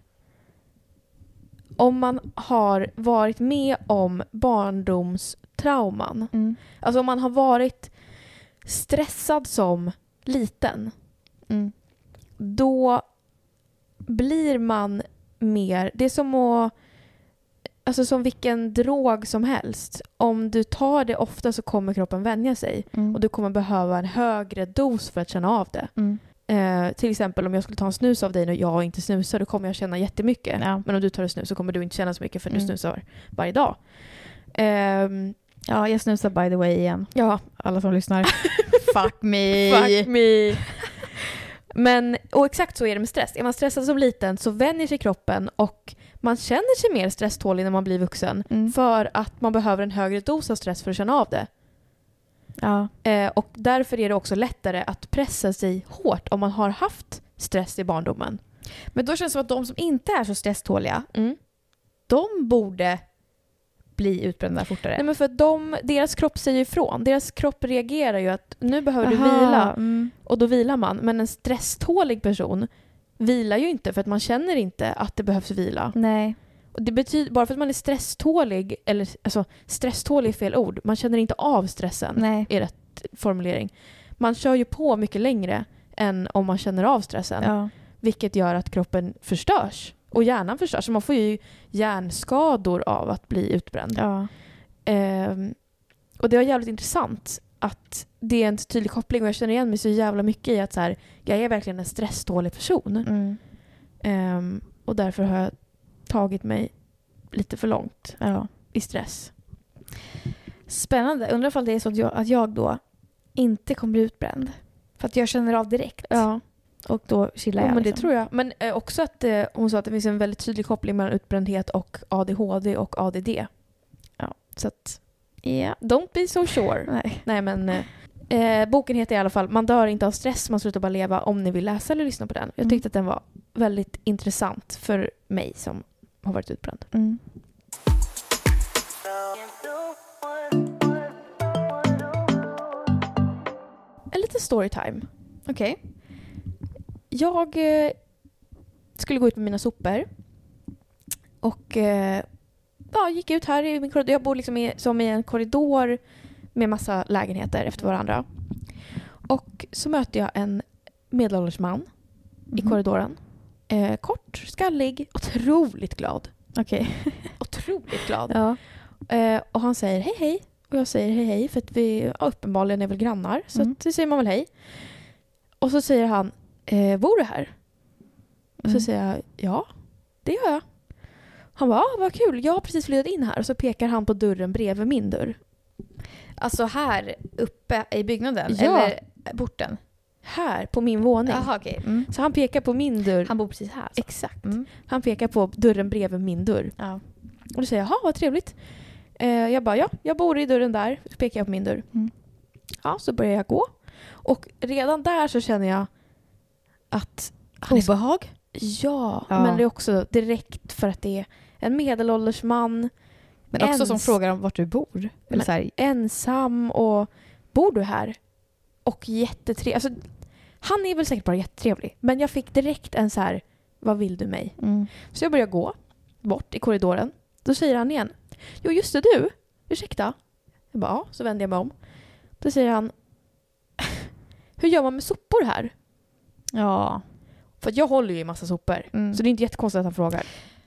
Om man har varit med om barndomstrauman. Mm. Alltså om man har varit stressad som liten. Mm. Då blir man mer... Det är som att... Alltså som vilken drog som helst. Om du tar det ofta så kommer kroppen vänja sig. Mm. Och du kommer behöva en högre dos för att känna av det. Mm. Eh, till exempel om jag skulle ta en snus av dig och jag inte snusar, då kommer jag känna jättemycket. Ja. Men om du tar en snus så kommer du inte känna så mycket för Mm. du snusar varje dag. Ehm, Ja, jag snusar by the way igen. ja, Alla som lyssnar. Fuck me. fuck me. Men, och exakt så är det med stress. Är man stressad som liten så vänjer sig kroppen och man känner sig mer stresstålig när man blir vuxen. Mm. För att man behöver en högre dos av stress för att känna av det. Ja. Eh, och därför är det också lättare att pressa sig hårt om man har haft stress i barndomen. Men då känns det som att de som inte är så stresståliga, Mm. de borde bli utbrända fortare. Nej, men för att de, deras kropp säger ifrån. Deras kropp reagerar ju att nu behöver du Aha, vila. Mm. Och då vilar man. Men en stresstålig person vilar ju inte för att man känner inte att det behövs vila. Nej. Och det betyder, bara för att man är stresstålig, eller alltså stresstålig är fel ord, man känner inte av stressen. Nej. Är rätt formulering. Man kör ju på mycket längre än om man känner av stressen. Ja. Vilket gör att kroppen förstörs. Och hjärnan förstörs. Så man får ju hjärnskador av att bli utbränd. Ja. Ehm, och det var jävligt intressant att det är en tydlig koppling. Och jag känner igen mig så jävla mycket i att så här, jag är verkligen en stresstålig person. Mm. Ehm, och därför har jag tagit mig lite för långt Ja. i stress. Spännande. Undrar ifall det är så att jag, att jag då inte kommer bli utbränd. För att jag känner av direkt. Ja. Och då chillar Ja, jag. men det liksom. tror jag. Men eh, också att eh, hon sa att det finns en väldigt tydlig koppling mellan utbrändhet och A D H D och A D D. Ja, så att Ja. don't be so sure. Nej. Nej, men eh, eh, boken heter i alla fall Man dör inte av stress, man slutar bara leva, om ni vill läsa eller lyssna på den. Jag Mm. tyckte att den var väldigt intressant för mig som har varit utbränd. Mm. En liten storytime. Okej. Jag eh, skulle gå ut med mina sopor. Och eh, ja, gick ut här i min korridor. Jag bor liksom i, som i en korridor med massa lägenheter efter varandra. Och så möter jag en medelålders man i Mhm. korridoren. Eh, kort, skallig, otroligt glad. Okej. Otroligt glad. Ja. Eh, och han säger hej hej. Och jag säger hej hej för att vi ja, uppenbarligen är väl grannar. Så Mm. att, det säger man väl hej. Och så säger han, eh, bor du här? Och så Mm. säger jag, ja, det gör jag. Han bara, ah, vad kul, jag har precis flyttat in här. Och så pekar han på dörren bredvid min dörr. Alltså här uppe i byggnaden? Ja. Eller porten? Här, på min våning. Jaha, okej. Mm. Så han pekar på min dörr. Han bor precis här. Så. Exakt. Mm. Han pekar på dörren bredvid min dörr. Ja. Och då säger jag, jaha, vad trevligt. Eh, jag bara, ja, jag bor i dörren där. Så pekar jag på min dörr. Mm. Ja, så börjar jag gå. Och redan där så känner jag att... han är så- Obehag? Ja, Ja. men det är också direkt för att det är en medelålders man. Men också Ens- som frågar om vart du bor. Eller Men- så här, Ensam och... Bor du här? Och jättetrevlig. Alltså, han är väl säkert bara jättetrevlig. Men jag fick direkt en så här, vad vill du mig? mm. Så jag börjar gå bort i korridoren. Då säger han igen, jo just det, du, ursäkta. Jag bara, ja, så vänder jag mig om. Då säger han, hur gör man med sopor här? Ja. För att jag håller ju i massa sopor. Mm. Så det är inte jättekonstigt att han frågar.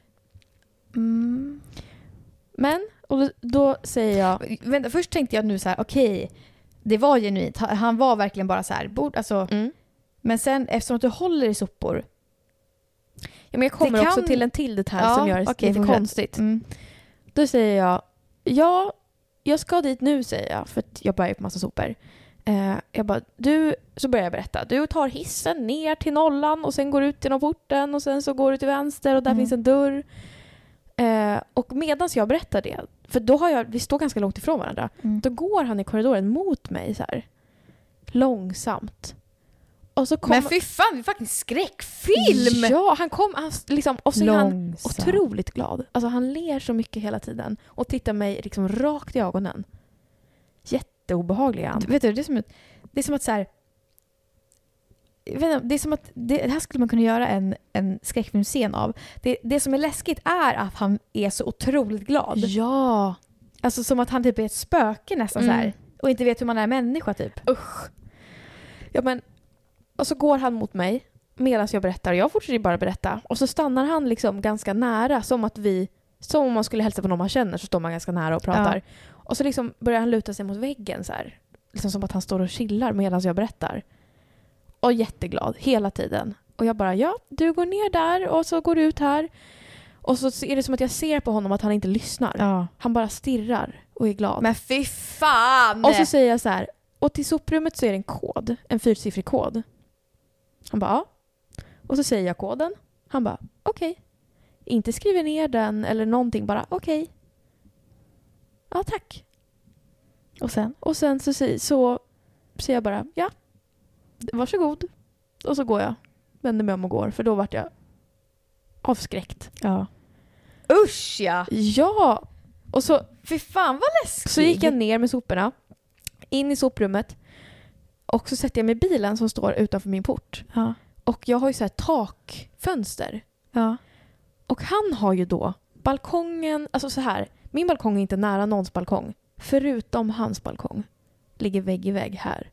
Mm. Men, och då, då säger jag, Vänta, först tänkte jag nu så här, okej, det var genuint. Han- Han var verkligen bara så här, bord, alltså, mm. men sen eftersom att du håller i sopor. ja, men jag kommer Det kan- också till en till detalj Ja, som gör det okej, lite fortsätt. konstigt. Mm. Då säger jag, ja, jag ska dit nu, säger jag, för att jag bär på massa sopor. Eh, jag bara, du, så börjar jag berätta. Du tar hissen ner till nollan och sen går ut genom porten och sen så går du till vänster och där Mm. finns en dörr. Eh, och medan jag berättar det, för då har jag, vi står ganska långt ifrån varandra, Mm. då går han i korridoren mot mig så här, långsamt. Och så kom, Men fy fan, det är faktiskt skräckfilm! Ja, han kom, han, liksom, och så är han Långsamt. otroligt glad. Alltså han ler så mycket hela tiden och tittar mig liksom rakt i ögonen. Jätteobehaglig är han. Vet du, det är som att, det är som att så här, jag vet inte, det är som att det, det här skulle man kunna göra en, en skräckfilmscen av. Det, det som är läskigt är att han är så otroligt glad. Ja. Alltså som att han typ är ett spöke nästan så Mm. här. Och inte vet hur man är människa typ. Usch. Ja, men, och så går han mot mig medan jag berättar. Jag fortsätter bara berätta. Och så stannar han liksom ganska nära, som att vi, som om man skulle hälsa på någon man känner, så står man ganska nära och pratar. Ja. Och så liksom börjar han luta sig mot väggen så här. Liksom som att han står och chillar medan jag berättar. Och jätteglad hela tiden. Och jag bara, ja, du går ner där och så går du ut här. Och så är det som att jag ser på honom att han inte lyssnar. Ja. Han bara stirrar och är glad. Men fy fan! Och så säger jag så här, och till soprummet så är det en kod, en fyrsiffrig kod. Han bara, ja. Och så säger jag koden. Han bara, okej. Inte skriver ner den eller någonting, bara okej. Ja, tack. Och sen? Och sen så, säger- så säger jag bara, ja, varsågod. Och så går jag. Vänder mig om och går, för då vart jag avskräckt. Ja. Usch ja! Ja! Och så, Fy fan vad läskigt! så gick jag ner med soporna, in i soprummet. Och så sätter jag mig i bilen som står utanför min port. Ja. Och jag har ju så här takfönster. Ja. Och han har ju då balkongen, alltså så här, min balkong är inte nära någons balkong. Förutom hans balkong. Ligger vägg i vägg här.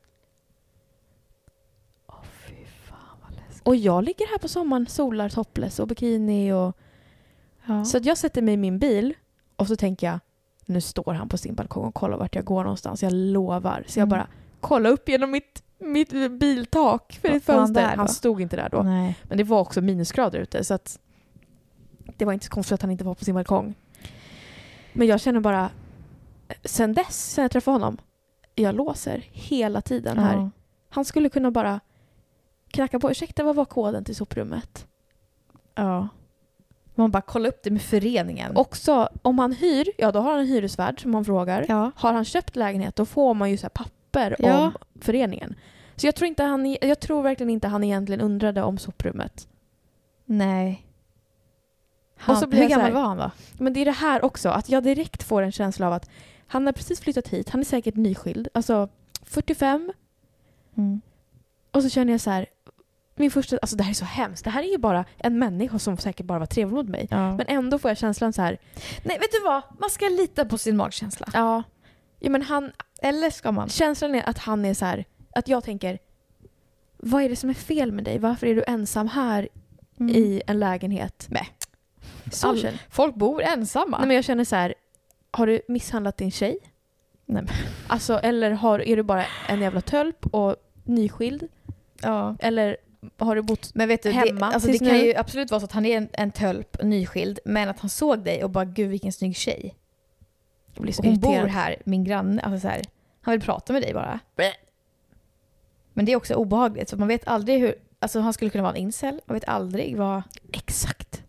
Åh oh, fy fan vad läskigt. Och jag ligger här på sommaren, solar, topless och bikini och... Ja. Så att jag sätter mig i min bil och så tänker jag, nu står han på sin balkong och kollar vart jag går någonstans. Jag lovar. Så jag Mm. bara kollar upp genom mitt, mitt biltak för Var ett han fönster. där Han, då? stod inte där då. Nej. Men det var också minusgrader ute så att det var inte så konstigt att han inte var på sin balkong. Men jag känner bara, sen dess, sen jag träffade honom, jag låser hela tiden här. Ja. Han skulle kunna bara knacka på, ursäkta, vad var koden till soprummet? Ja. Man bara kollar upp det med föreningen. Också, om han hyr, ja då har han en hyresvärd som man frågar. ja. Har han köpt lägenhet, då får man ju så här papper Ja. om föreningen. Så jag tror, inte han, jag tror verkligen inte han egentligen undrade om soprummet. Nej. Han, Och så blir hur jag så gammal här- var han då? Men det är det här också, att jag direkt får en känsla av att han har precis flyttat hit, han är säkert nyskild, alltså fyrtiofem. Mm. Och så känner jag så här, min första, alltså det här är så hemskt. Det här är ju bara en människa som säkert bara var trevlig mot mig. Ja. Men ändå får jag känslan så här, Nej, vet du vad? Man ska lita på sin magkänsla. ja, ja men han, Eller ska man? känslan är att han är så här, att jag tänker, vad är det som är fel med dig? Varför är du ensam här Mm. i en lägenhet? Nej. Så All- känner- Folk bor ensamma. Nej, men jag känner så här, har du misshandlat din tjej? Nej, men- Alltså, eller har, är du bara en jävla tölp och nyskild? ja. Eller har du bott... Men vet du, Hemma det, alltså det tills kan nu. ju absolut vara så att han är en, en tölp, nyskild, men att han såg dig och bara, gud vilken snygg tjej. Jag blir så Hon irriterad. bor här, min granne. Alltså så här, han vill prata med dig bara. Men det är också obehagligt, för man vet aldrig hur... Alltså han skulle kunna vara en incel, man vet aldrig vad... Exakt.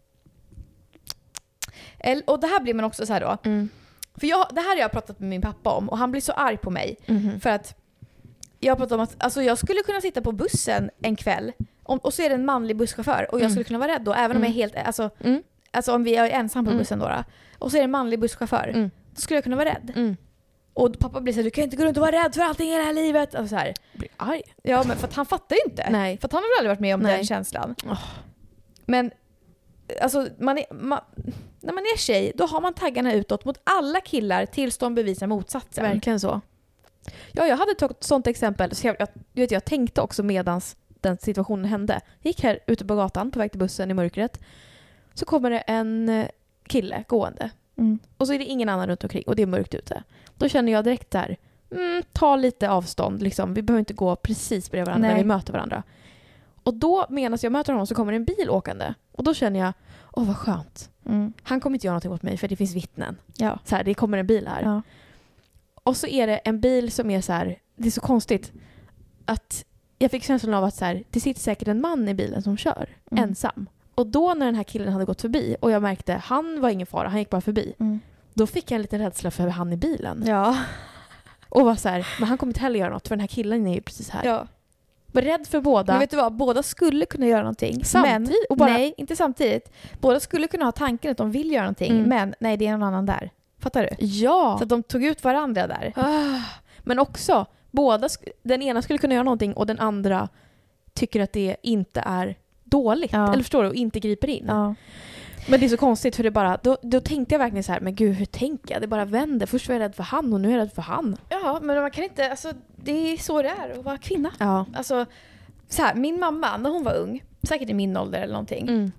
Eller, och det här blir man också så här då. Mm. För jag, det här har jag pratat med min pappa om och han blir så arg på mig. Mhm. För att jag har pratat om att alltså jag skulle kunna sitta på bussen en kväll om, och så är det en manlig busschaufför och jag Mm. skulle kunna vara rädd då, även om Mm. jag är helt... Alltså, Mm. alltså om vi är ensam på Mm. bussen då, då och så är det en manlig busschaufför, Mm. då skulle jag kunna vara rädd. Mm. Och pappa blir så här, du kan inte gå runt och vara rädd för allting i det här livet. Och så här. Jag blir arg. Ja, men för att han fattar ju inte. Nej. För att han har väl aldrig varit med om Nej. den känslan. Åh. Men alltså, man är, man, när man är tjej, då har man taggarna utåt mot alla killar tills de bevisar motsatsen. Verkligen så. Ja, jag hade tagit ett sånt exempel. Så jag, jag, jag, vet, jag tänkte också medans den situationen hände. Jag gick här ute på gatan på väg till bussen i mörkret. Så kommer det en eh, kille gående. Mm. Och så är det ingen annan runt omkring och det är mörkt ute. Då känner jag direkt där, mm, ta lite avstånd. Liksom. Vi behöver inte gå precis bredvid varandra Nej. när vi möter varandra. Och då, medan jag möter honom, så kommer en bil åkande. Och då känner jag, åh vad skönt. Mm. Han kommer inte göra någonting mot mig för det finns vittnen. Ja. Så här, det kommer en bil här. Ja. Och så är det en bil som är så här, det är så konstigt att jag fick känslan av att så här, det sitter säkert en man i bilen som kör Mm. ensam. Och då när den här killen hade gått förbi och jag märkte han var ingen fara, han gick bara förbi. Mm. Då fick jag en liten rädsla för han i bilen. Ja. Och var så här, men han kommer inte heller göra något för den här killen är ju precis här. ja. Var rädd för båda. Men vet du vad? Båda skulle kunna göra någonting. Samtidigt? Men, Och bara- nej, inte samtidigt. Båda skulle kunna ha tanken att de vill göra någonting. Mm. Men nej, det är någon annan där. Fattar du? Ja. Så att de tog ut varandra där. Ah. Men också, båda, sk- den ena skulle kunna göra någonting och den andra tycker att det inte är dåligt. Ja. Eller förstår du? Och inte griper in. Ja. Men det är så konstigt för det bara, då, då tänkte jag verkligen så här, men gud hur tänker jag? Det bara vänder. Först var jag rädd för han och nu är jag rädd för han. ja, men man kan inte... Alltså, det är så det är att vara kvinna. Ja. Alltså, så här, min mamma, när hon var ung, säkert i min ålder eller någonting, Mm.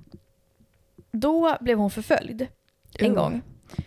då blev hon förföljd en Uh. gång.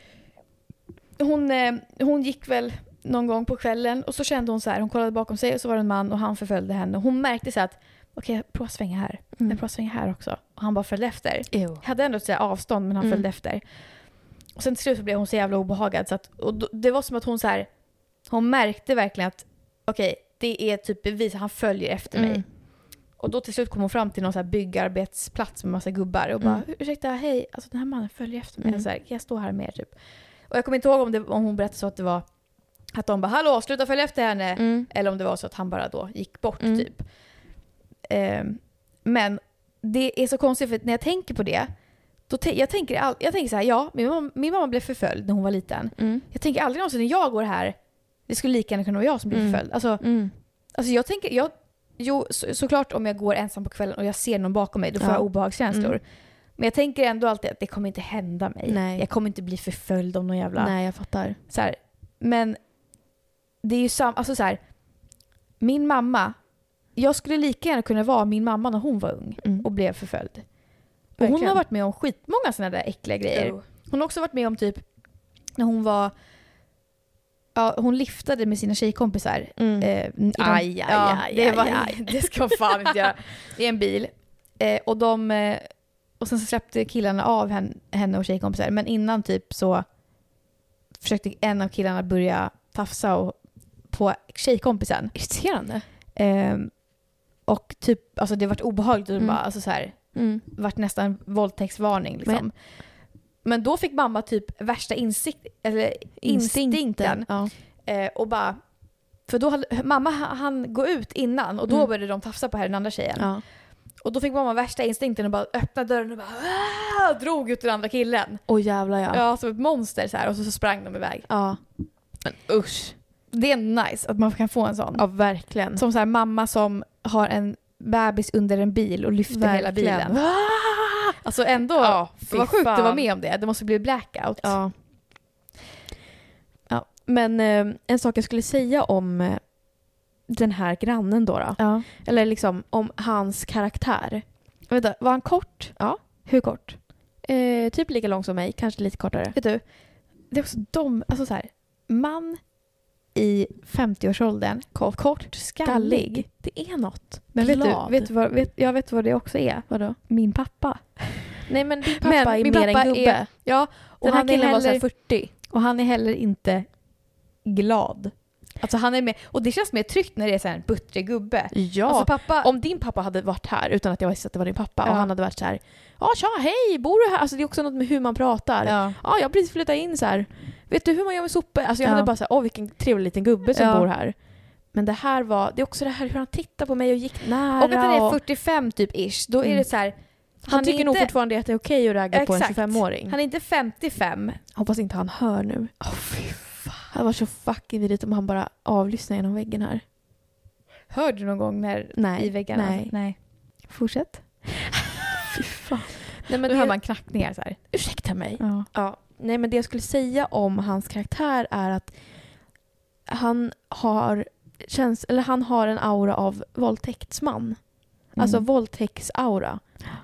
Hon, eh, hon gick väl någon gång på kvällen och så kände hon så här, hon kollade bakom sig och så var det en man och han förföljde henne. Hon märkte så att, okej, jag provar svänga här. Mm. Jag provar svänga här också. Och han bara följde efter. Ew. Hade ändå ett så här avstånd, men han Mm. följde efter. Och sen till slut så blev hon så jävla obehagad. Så att, och då, det var som att hon så här, hon märkte verkligen att okej, det är typ bevis, han följer efter mig. Mm. Och då till slut kom hon fram till någon så här byggarbetsplats med massa gubbar och bara, Mm. ursäkta, hej, alltså den här mannen följer efter mig. Mm. Så här, kan jag stå här med typ? Och jag kommer inte ihåg om, det, om hon berättade så att det var att de bara, hallå, sluta följa efter henne. Mm. Eller om det var så att han bara då gick bort Mm. typ. Ehm, men det är så konstigt för att när jag tänker på det, då te- jag, tänker all- jag tänker så här, ja, min mamma, min mamma blev förföljd när hon var liten. Mm. Jag tänker aldrig någonsin när jag går här, det skulle lika gärna kunna vara jag som blir Mm. förföljd. Alltså, Mm. alltså jag tänker, jag, jo, så, såklart om jag går ensam på kvällen och jag ser någon bakom mig, då får Ja. jag obehagskänslor. Mm. Men jag tänker ändå alltid att det kommer inte hända mig. Nej. Jag kommer inte bli förföljd av någon jävla... Nej, jag fattar. Så här, men det är ju samma... Alltså så här, min mamma... Jag skulle lika gärna kunna vara min mamma när hon var ung Mm. och blev förföljd. Och Verkligen. hon har varit med om skitmånga sådana där äckliga grejer. Oh. Hon har också varit med om typ när hon var... Ja, hon liftade med sina tjejkompisar. Mm. Eh, i de- Aj, aj, ja, aj, det, aj, var, aj. det ska man fan inte göra. I en bil. Eh, och de... Eh, och sen så släppte killarna av henne, henne och tjejkompisar. Men innan typ så försökte en av killarna börja tafsa och, på tjejkompisen. Irriterande. Eh, och typ, alltså det vart obehagligt. Och Mm. bara, alltså så här, Mm. vart nästan våldtäktsvarning liksom. Men, men då fick mamma typ värsta insikt, eller instinkten. Ja. Eh, och bara, för då hade, mamma han gå ut innan och då Mm. började de tafsa på här den andra tjejen. Ja. Och då fick mamma värsta instinkten och bara öppna dörren och bara Aah! drog ut den andra killen. Åh jävlar ja. Ja, som ett monster så här, och så, så sprang de iväg. Ja. Men usch. Det är nice att man kan få en sån. Ja, verkligen. Som så här mamma som har en bebis under en bil och lyfter hela Verkligen. bilen. Alltså ändå, Ja, fy vad sjukt fan. att vara med om det. Det måste bli blackout. Ja. Ja. Men eh, en sak jag skulle säga om eh, den här grannen då, då. Ja. Eller liksom om hans karaktär. Vänta, var han kort? Ja. Hur kort? Eh, typ lika lång som mig, kanske lite kortare. Vet du, det är också de, alltså så här, man i femtioårsåldern, kort, kort skallig. Det är något. Men vet Glad. du, vet du vad, vet, jag vet vad det också är. Vadå? Min pappa. Nej men din pappa Men är min mer pappa en gubbe. är- Ja, och Den här han, är killen var så här heller, fyrtio. och han är heller inte glad. Alltså han är med, och det känns mer tryggt när det är så här en buttrig gubbe. Ja. Alltså pappa, Om din pappa hade varit här utan att jag visste att det var din pappa Ja. och han hade varit så här: ja tja, hej, bor du här? Alltså det är också något med hur man pratar. Ja, ja. jag har precis flyttat in så här. Vet du hur man gör med sopor? Alltså jag Ja. hade bara så här: åh vilken trevlig liten gubbe som Ja. bor här. Men det här var, det är också det här hur han tittar på mig och gick nära. Och att han är och- fyrtiofem typ ish, då är Mm. det så här. han är tycker inte, nog fortfarande att det är okej att ragga på en Exakt. tjugofemåring. Han är inte femtiofem. Hoppas inte han hör nu. Åh fy fan. Det hade varit så fucking vidrigt om han bara avlyssnar genom väggen här. Hör du någon gång när Nej, i väggarna? nej. nej. Fortsätt. Fy fan. Nej Men men nu hör det, man knackningar så här. ursäkta mig. Ja. Ja, nej men det jag skulle säga om hans karaktär är att han har känns, eller han har en aura av våldtäktsman. Alltså Mm. våldtäktsaura.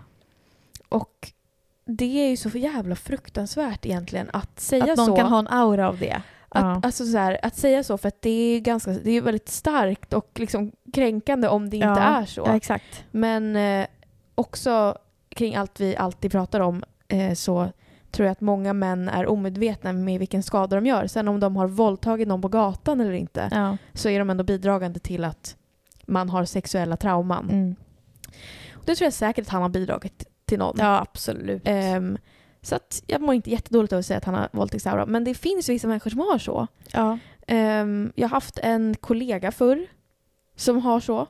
Och det är ju så jävla fruktansvärt egentligen att säga Att någon så. kan ha en aura av det. Att, Ja. alltså så här, att säga så, för att det är ganska, det är väldigt starkt och liksom kränkande om det inte Ja. är så. Ja, exakt. Men eh, också kring allt vi alltid pratar om eh, så tror jag att många män är omedvetna med vilken skada de gör. Sen om de har våldtagit någon på gatan eller inte Ja. så är de ändå bidragande till att man har sexuella trauman. Mm. Och det tror jag säkert att han har bidragit till någon. Ja, absolut. Ehm, så att jag mår inte jättedåligt av att säga att han har våldtäktsaura. Men det finns vissa människor som har så. ja. Ehm, jag har haft en kollega förr som har så.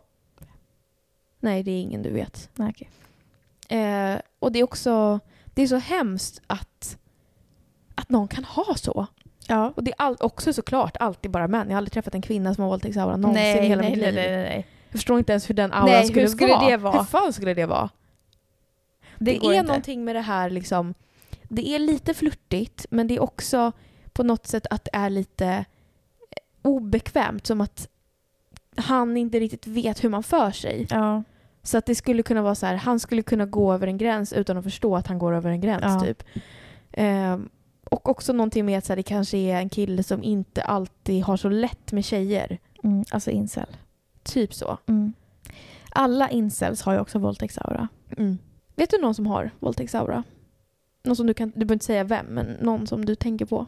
Nej, det är ingen du vet. Nej, okej. Eh, och det är också det är så hemskt att att någon kan ha så. Ja. Och det är all, också såklart alltid bara män. Jag har aldrig träffat en kvinna som har våldtäktsaura någonsin Nej, i hela nej, mitt nej, liv. nej, nej. Jag förstår inte ens hur den auran Nej, skulle, hur skulle vara. det vara? Hur fan skulle det vara? Det, går är inte. någonting med det här liksom. Det är lite flirtigt, men det är också på något sätt att det är lite obekvämt, som att han inte riktigt vet hur man för sig. Ja. Så att det skulle kunna vara så här, han skulle kunna gå över en gräns utan att förstå att han går över en gräns Ja. typ. Ehm, och också någonting med att så här, det kanske är en kille som inte alltid har så lätt med tjejer. Mm, alltså incel. Typ så. Mm. Alla incels har ju också våldtäktsaura. Mm. Vet du någon som har våldtäktsaura? Någon som du kan, du behöver inte säga vem, men någon som du tänker på.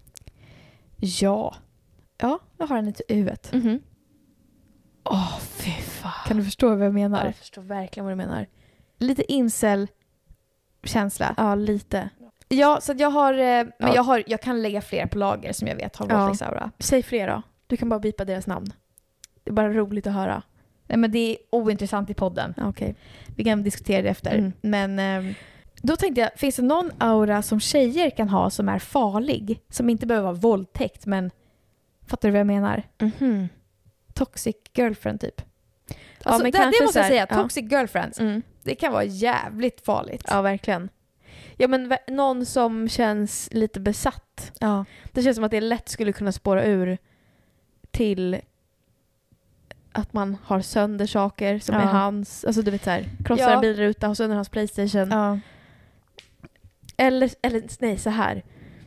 Ja. Ja, jag har en i huvudet. Mhm. Åh, fy fan. Kan du förstå vad jag menar? Jag förstår verkligen vad du menar. Lite incel-känsla. Ja, lite. Ja, så att jag har, eh, men Ja. jag har, jag kan lägga flera på lager som jag vet har Ja. våldtäktsaura. Säg fler då. Du kan bara bipa deras namn. Det är bara roligt att höra. Nej, men det är ointressant i podden. Ja, okej. Vi kan diskutera det efter. Mm. Men eh, då tänkte jag, finns det någon aura som tjejer kan ha som är farlig? Som inte behöver vara våldtäkt, men fattar du vad jag menar? Mhm. Toxic girlfriend typ. Alltså, men det, kanske det måste jag så här, säga, ja. toxic girlfriends, Mm. det kan vara jävligt farligt. Ja, verkligen. Ja, men vä- någon som känns lite besatt. Ja. Det känns som att det lätt skulle kunna spåra ur till att man har sönder saker som Ja. är hans. Alltså du vet så här, krossar Ja. en bilruta, har sönder hans PlayStation. Ja. Eller, eller nej, så här.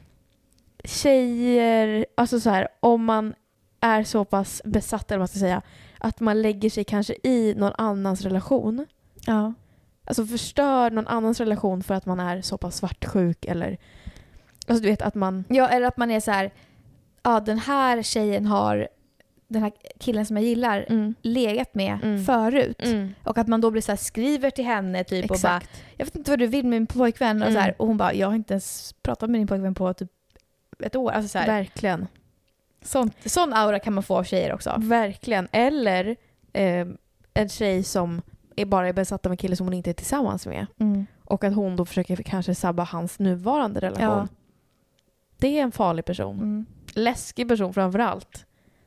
Tjejer, alltså så här, om man är så pass besatt, eller vad man ska säga, att man lägger sig kanske i någon annans relation. Ja. Alltså förstör någon annans relation för att man är så pass svartsjuk, eller alltså du vet att man... Ja, eller att man är så här, ja, den här tjejen har den här killen som jag gillar Mm. legat med Mm. förut. Mm. Och att man då blir så här, skriver till henne typ och bara, Exakt. jag vet inte vad du vill med min pojkvän. Och, Mm. så här, och hon bara, jag har inte ens pratat med din pojkvän på typ ett år. Alltså så här, Verkligen. sånt, sån aura kan man få av tjejer också. Verkligen. Eller eh, en tjej som är bara är besatt av en kille som hon inte är tillsammans med. Mm. Och att hon då försöker kanske sabba hans nuvarande relation. Ja. Det är en farlig person. Mm. Läskig person framför allt.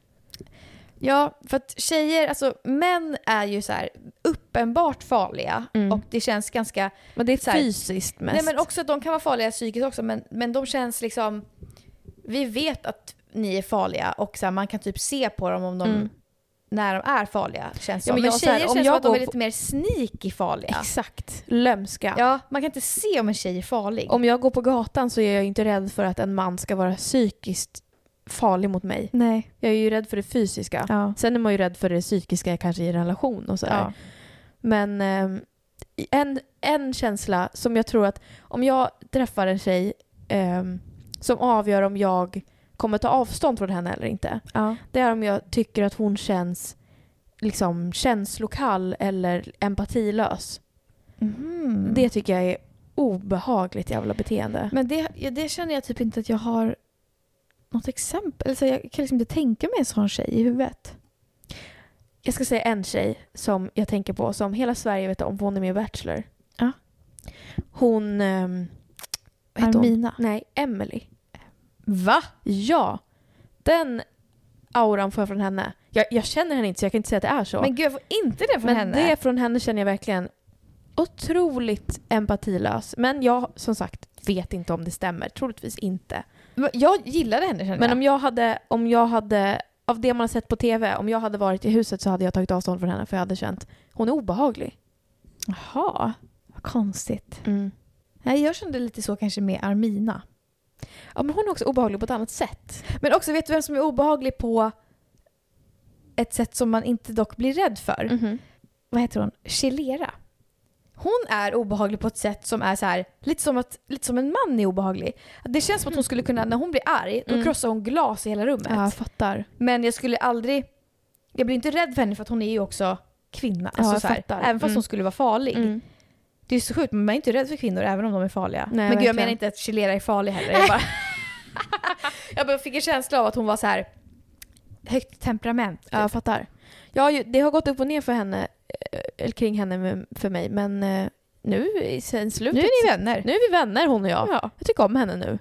Ja, för att tjejer, alltså män är ju så här uppenbart farliga. Mm. Och det känns ganska... Men det är Så här- fysiskt mest. Nej, men också att de kan vara farliga psykiskt också, men, men de känns liksom... Vi vet att ni är farliga och så här, man kan typ se på dem om de... Mm. När de är farliga, känns Ja, det. men Men, jag- så här, tjejer om känns jag som att de går är på- lite mer sneaky farliga. Exakt. Lömska. Ja, man kan inte se om en tjej är farlig. Om jag går på gatan så är jag inte rädd för att en man ska vara psykiskt farlig mot mig. Nej. Jag är ju rädd för det fysiska. Ja. Sen är man ju rädd för det psykiska kanske i en relation och sådär. Ja. Men eh, en, en känsla som jag tror att om jag träffar en tjej eh, som avgör om jag kommer ta avstånd från henne eller inte. Ja. Det är om jag tycker att hon känns liksom känslokall eller empatilös. Mhm. Det tycker jag är obehagligt jävla beteende. Men det, ja, det känner jag typ inte att jag har något exempel. Alltså jag kan liksom inte tänka mig en sån tjej i huvudet. Jag ska säga en tjej som jag tänker på som hela Sverige vet om, för hon är med i Bachelor. Ja. Hon... ehm, vad heter hon? Armina. Nej, Emily. Va? Ja. Den auran får jag från henne. Jag, jag känner henne inte så jag kan inte säga att det är så. Men gud, jag får inte det från Men henne. det från henne känner jag verkligen otroligt empatilös. Men jag, som sagt, vet inte om det stämmer. Troligtvis inte. Jag gillade henne, kände Men jag. om jag hade, om jag hade, av det man har sett på tv, om jag hade varit i huset så hade jag tagit avstånd från henne för jag hade känt, hon är obehaglig. Jaha, vad konstigt. Mm. Nej, jag kände lite så kanske med Armina. Ja, men hon är också obehaglig på ett annat sätt. Men också, vet du vem som är obehaglig på ett sätt som man inte dock blir rädd för? Mm-hmm. Vad heter hon? Chilera. Hon är obehaglig på ett sätt som är så här, lite som, att, lite som en man är obehaglig. Det känns som att hon skulle kunna, när hon blir arg, då Mm. krossar hon glas i hela rummet. Ja, jag fattar. Men jag skulle aldrig... Jag blir inte rädd för henne för att hon är ju också kvinna. Ja, Alltså jag så här, fattar. även fast Mm. hon skulle vara farlig. Mm. Det är så sjukt, men man är inte rädd för kvinnor även om de är farliga. Nej, men gud, jag verkligen. menar inte att Chilera är farlig heller. Jag bara, jag bara fick en känsla av att hon var så här högt temperament. Ja, jag Typ. fattar. Ja, ju- det har gått upp och ner för henne, eh, eller kring henne med, för mig, men eh, nu i sen slutet... Nu är ni vänner. Nu är vi vänner, hon och jag. Ja. Jag tycker om henne nu.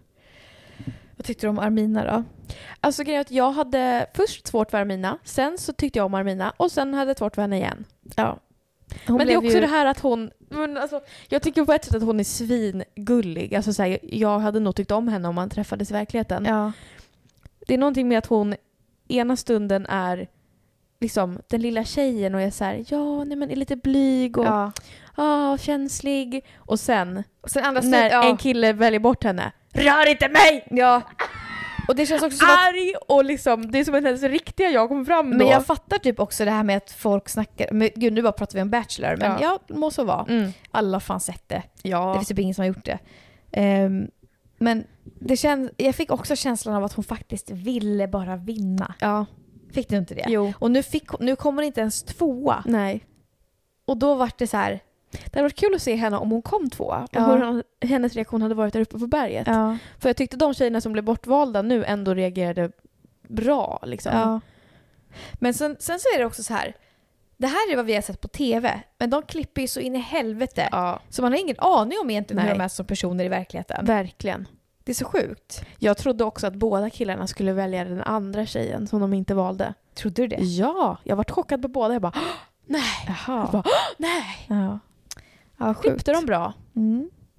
Vad tyckte du om Armina då? Alltså grejen är att jag hade först svårt för Armina, sen så tyckte jag om Armina och sen hade jag svårt för henne igen. Ja. Hon men det är blev också ju... det här att hon... Men alltså, jag tycker på ett sätt att hon är svingullig. Alltså, så här, jag hade nog tyckt om henne om man träffades i verkligheten. Ja. Det är någonting med att hon ena stunden är liksom den lilla tjejen och är så här, ja, nej, men är lite blyg och Ja. ah, känslig. Och sen, Och sen andra när stunden, ja. en kille väljer bort henne, rör inte mig! Ja. Och det känns också som att... Arg och liksom, det är som att hennes riktiga jag kommer fram då. Men jag fattar typ också det här med att folk snackar... Men gud, nu bara pratar vi om Bachelor. Men ja, Ja. må så vara. Mm. Alla har fan sett det. Ja. Det finns typ ingen som har gjort det. Ehm, men det känns, jag fick också känslan av att hon faktiskt ville bara vinna. Ja. Fick du inte det? Jo. Och nu, fick, nu kommer hon inte ens tvåa. Nej. Och då var det så här... Det hade varit kul att se henne om hon kom tvåa. Och Ja. hur hon, hennes reaktion hade varit där uppe på berget. Ja. För jag tyckte de tjejerna som blev bortvalda nu ändå reagerade bra. Liksom. Ja. Men sen, sen så är det också så här. Det här är vad vi har sett på tv. Men de klipper ju så in i helvete. Ja, Så man har ingen aning om egentligen hur Nej. de är som personer i verkligheten. verkligen. Det är så sjukt. Jag trodde också att båda killarna skulle välja den andra tjejen som de inte valde. Trodde du det? Ja, jag var chockad på båda. Jag bara, nej. Jag Jaha. bara, nej. Ja. Ja, sjukt. Klippte de bra? Mm.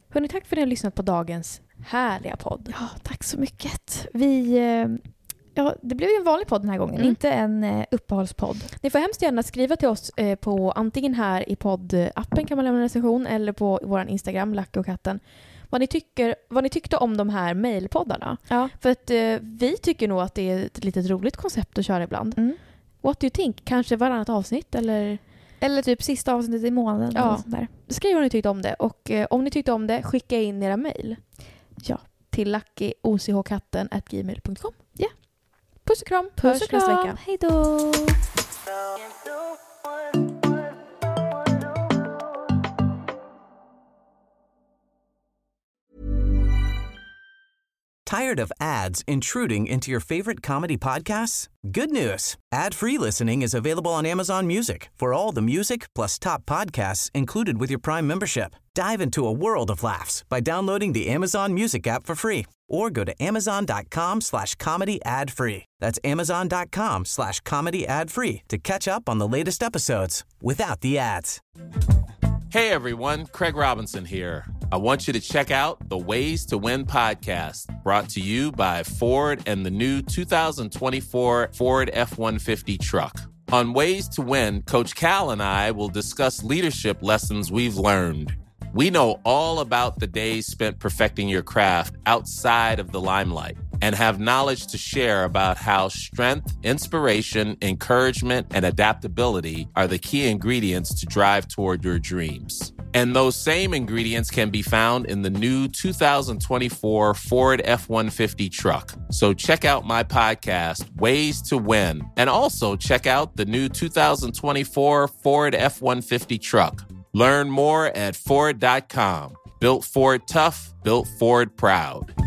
Hörrni, tack för att ni har lyssnat på dagens härliga podd. Ja, tack så mycket. Vi... Eh, ja, det blev ju en vanlig podd den här gången, Mm. inte en eh, uppehållspodd. Ni får hemskt gärna skriva till oss eh, på antingen här i poddappen kan man lämna en recension eller på vår Instagram, Lacke och katten. Vad ni, tycker, vad ni tyckte om de här mejlpoddarna. Ja. För att eh, vi tycker nog att det är ett litet roligt koncept att köra ibland. Mm. What do you think? Kanske varannat avsnitt eller... Eller typ sista avsnittet i månaden. Ja. Eller sånt där. Skriv vad ni tyckte om det. Och eh, om ni tyckte om det, skicka in era mejl. Ja. Till luckyochkatten at gmail punkt com. Ja. Puss och kram. Puss Hörs och nästa kram. vecka. Hej då! Tired of ads intruding into your favorite comedy podcasts? Good news. Ad-free listening is available on Amazon Music for all the music plus top podcasts included with your Prime membership. Dive into a world of laughs by downloading the Amazon Music app for free or go to amazon.com slash comedy ad free. That's amazon.com slash comedy ad free to catch up on the latest episodes without the ads. Hey everyone, Craig Robinson here. I want you to check out the Ways to Win podcast, brought to you by Ford and the new two thousand twenty-four Ford F one fifty truck. On Ways to Win, Coach Cal and I will discuss leadership lessons we've learned. We know all about the days spent perfecting your craft outside of the limelight and have knowledge to share about how strength, inspiration, encouragement, and adaptability are the key ingredients to drive toward your dreams. And those same ingredients can be found in the new two thousand twenty-four Ford F one fifty truck. So check out my podcast, Ways to Win, and also check out the new two thousand twenty-four Ford F one fifty truck. Learn more at Ford dot com. Built Ford tough, built Ford proud.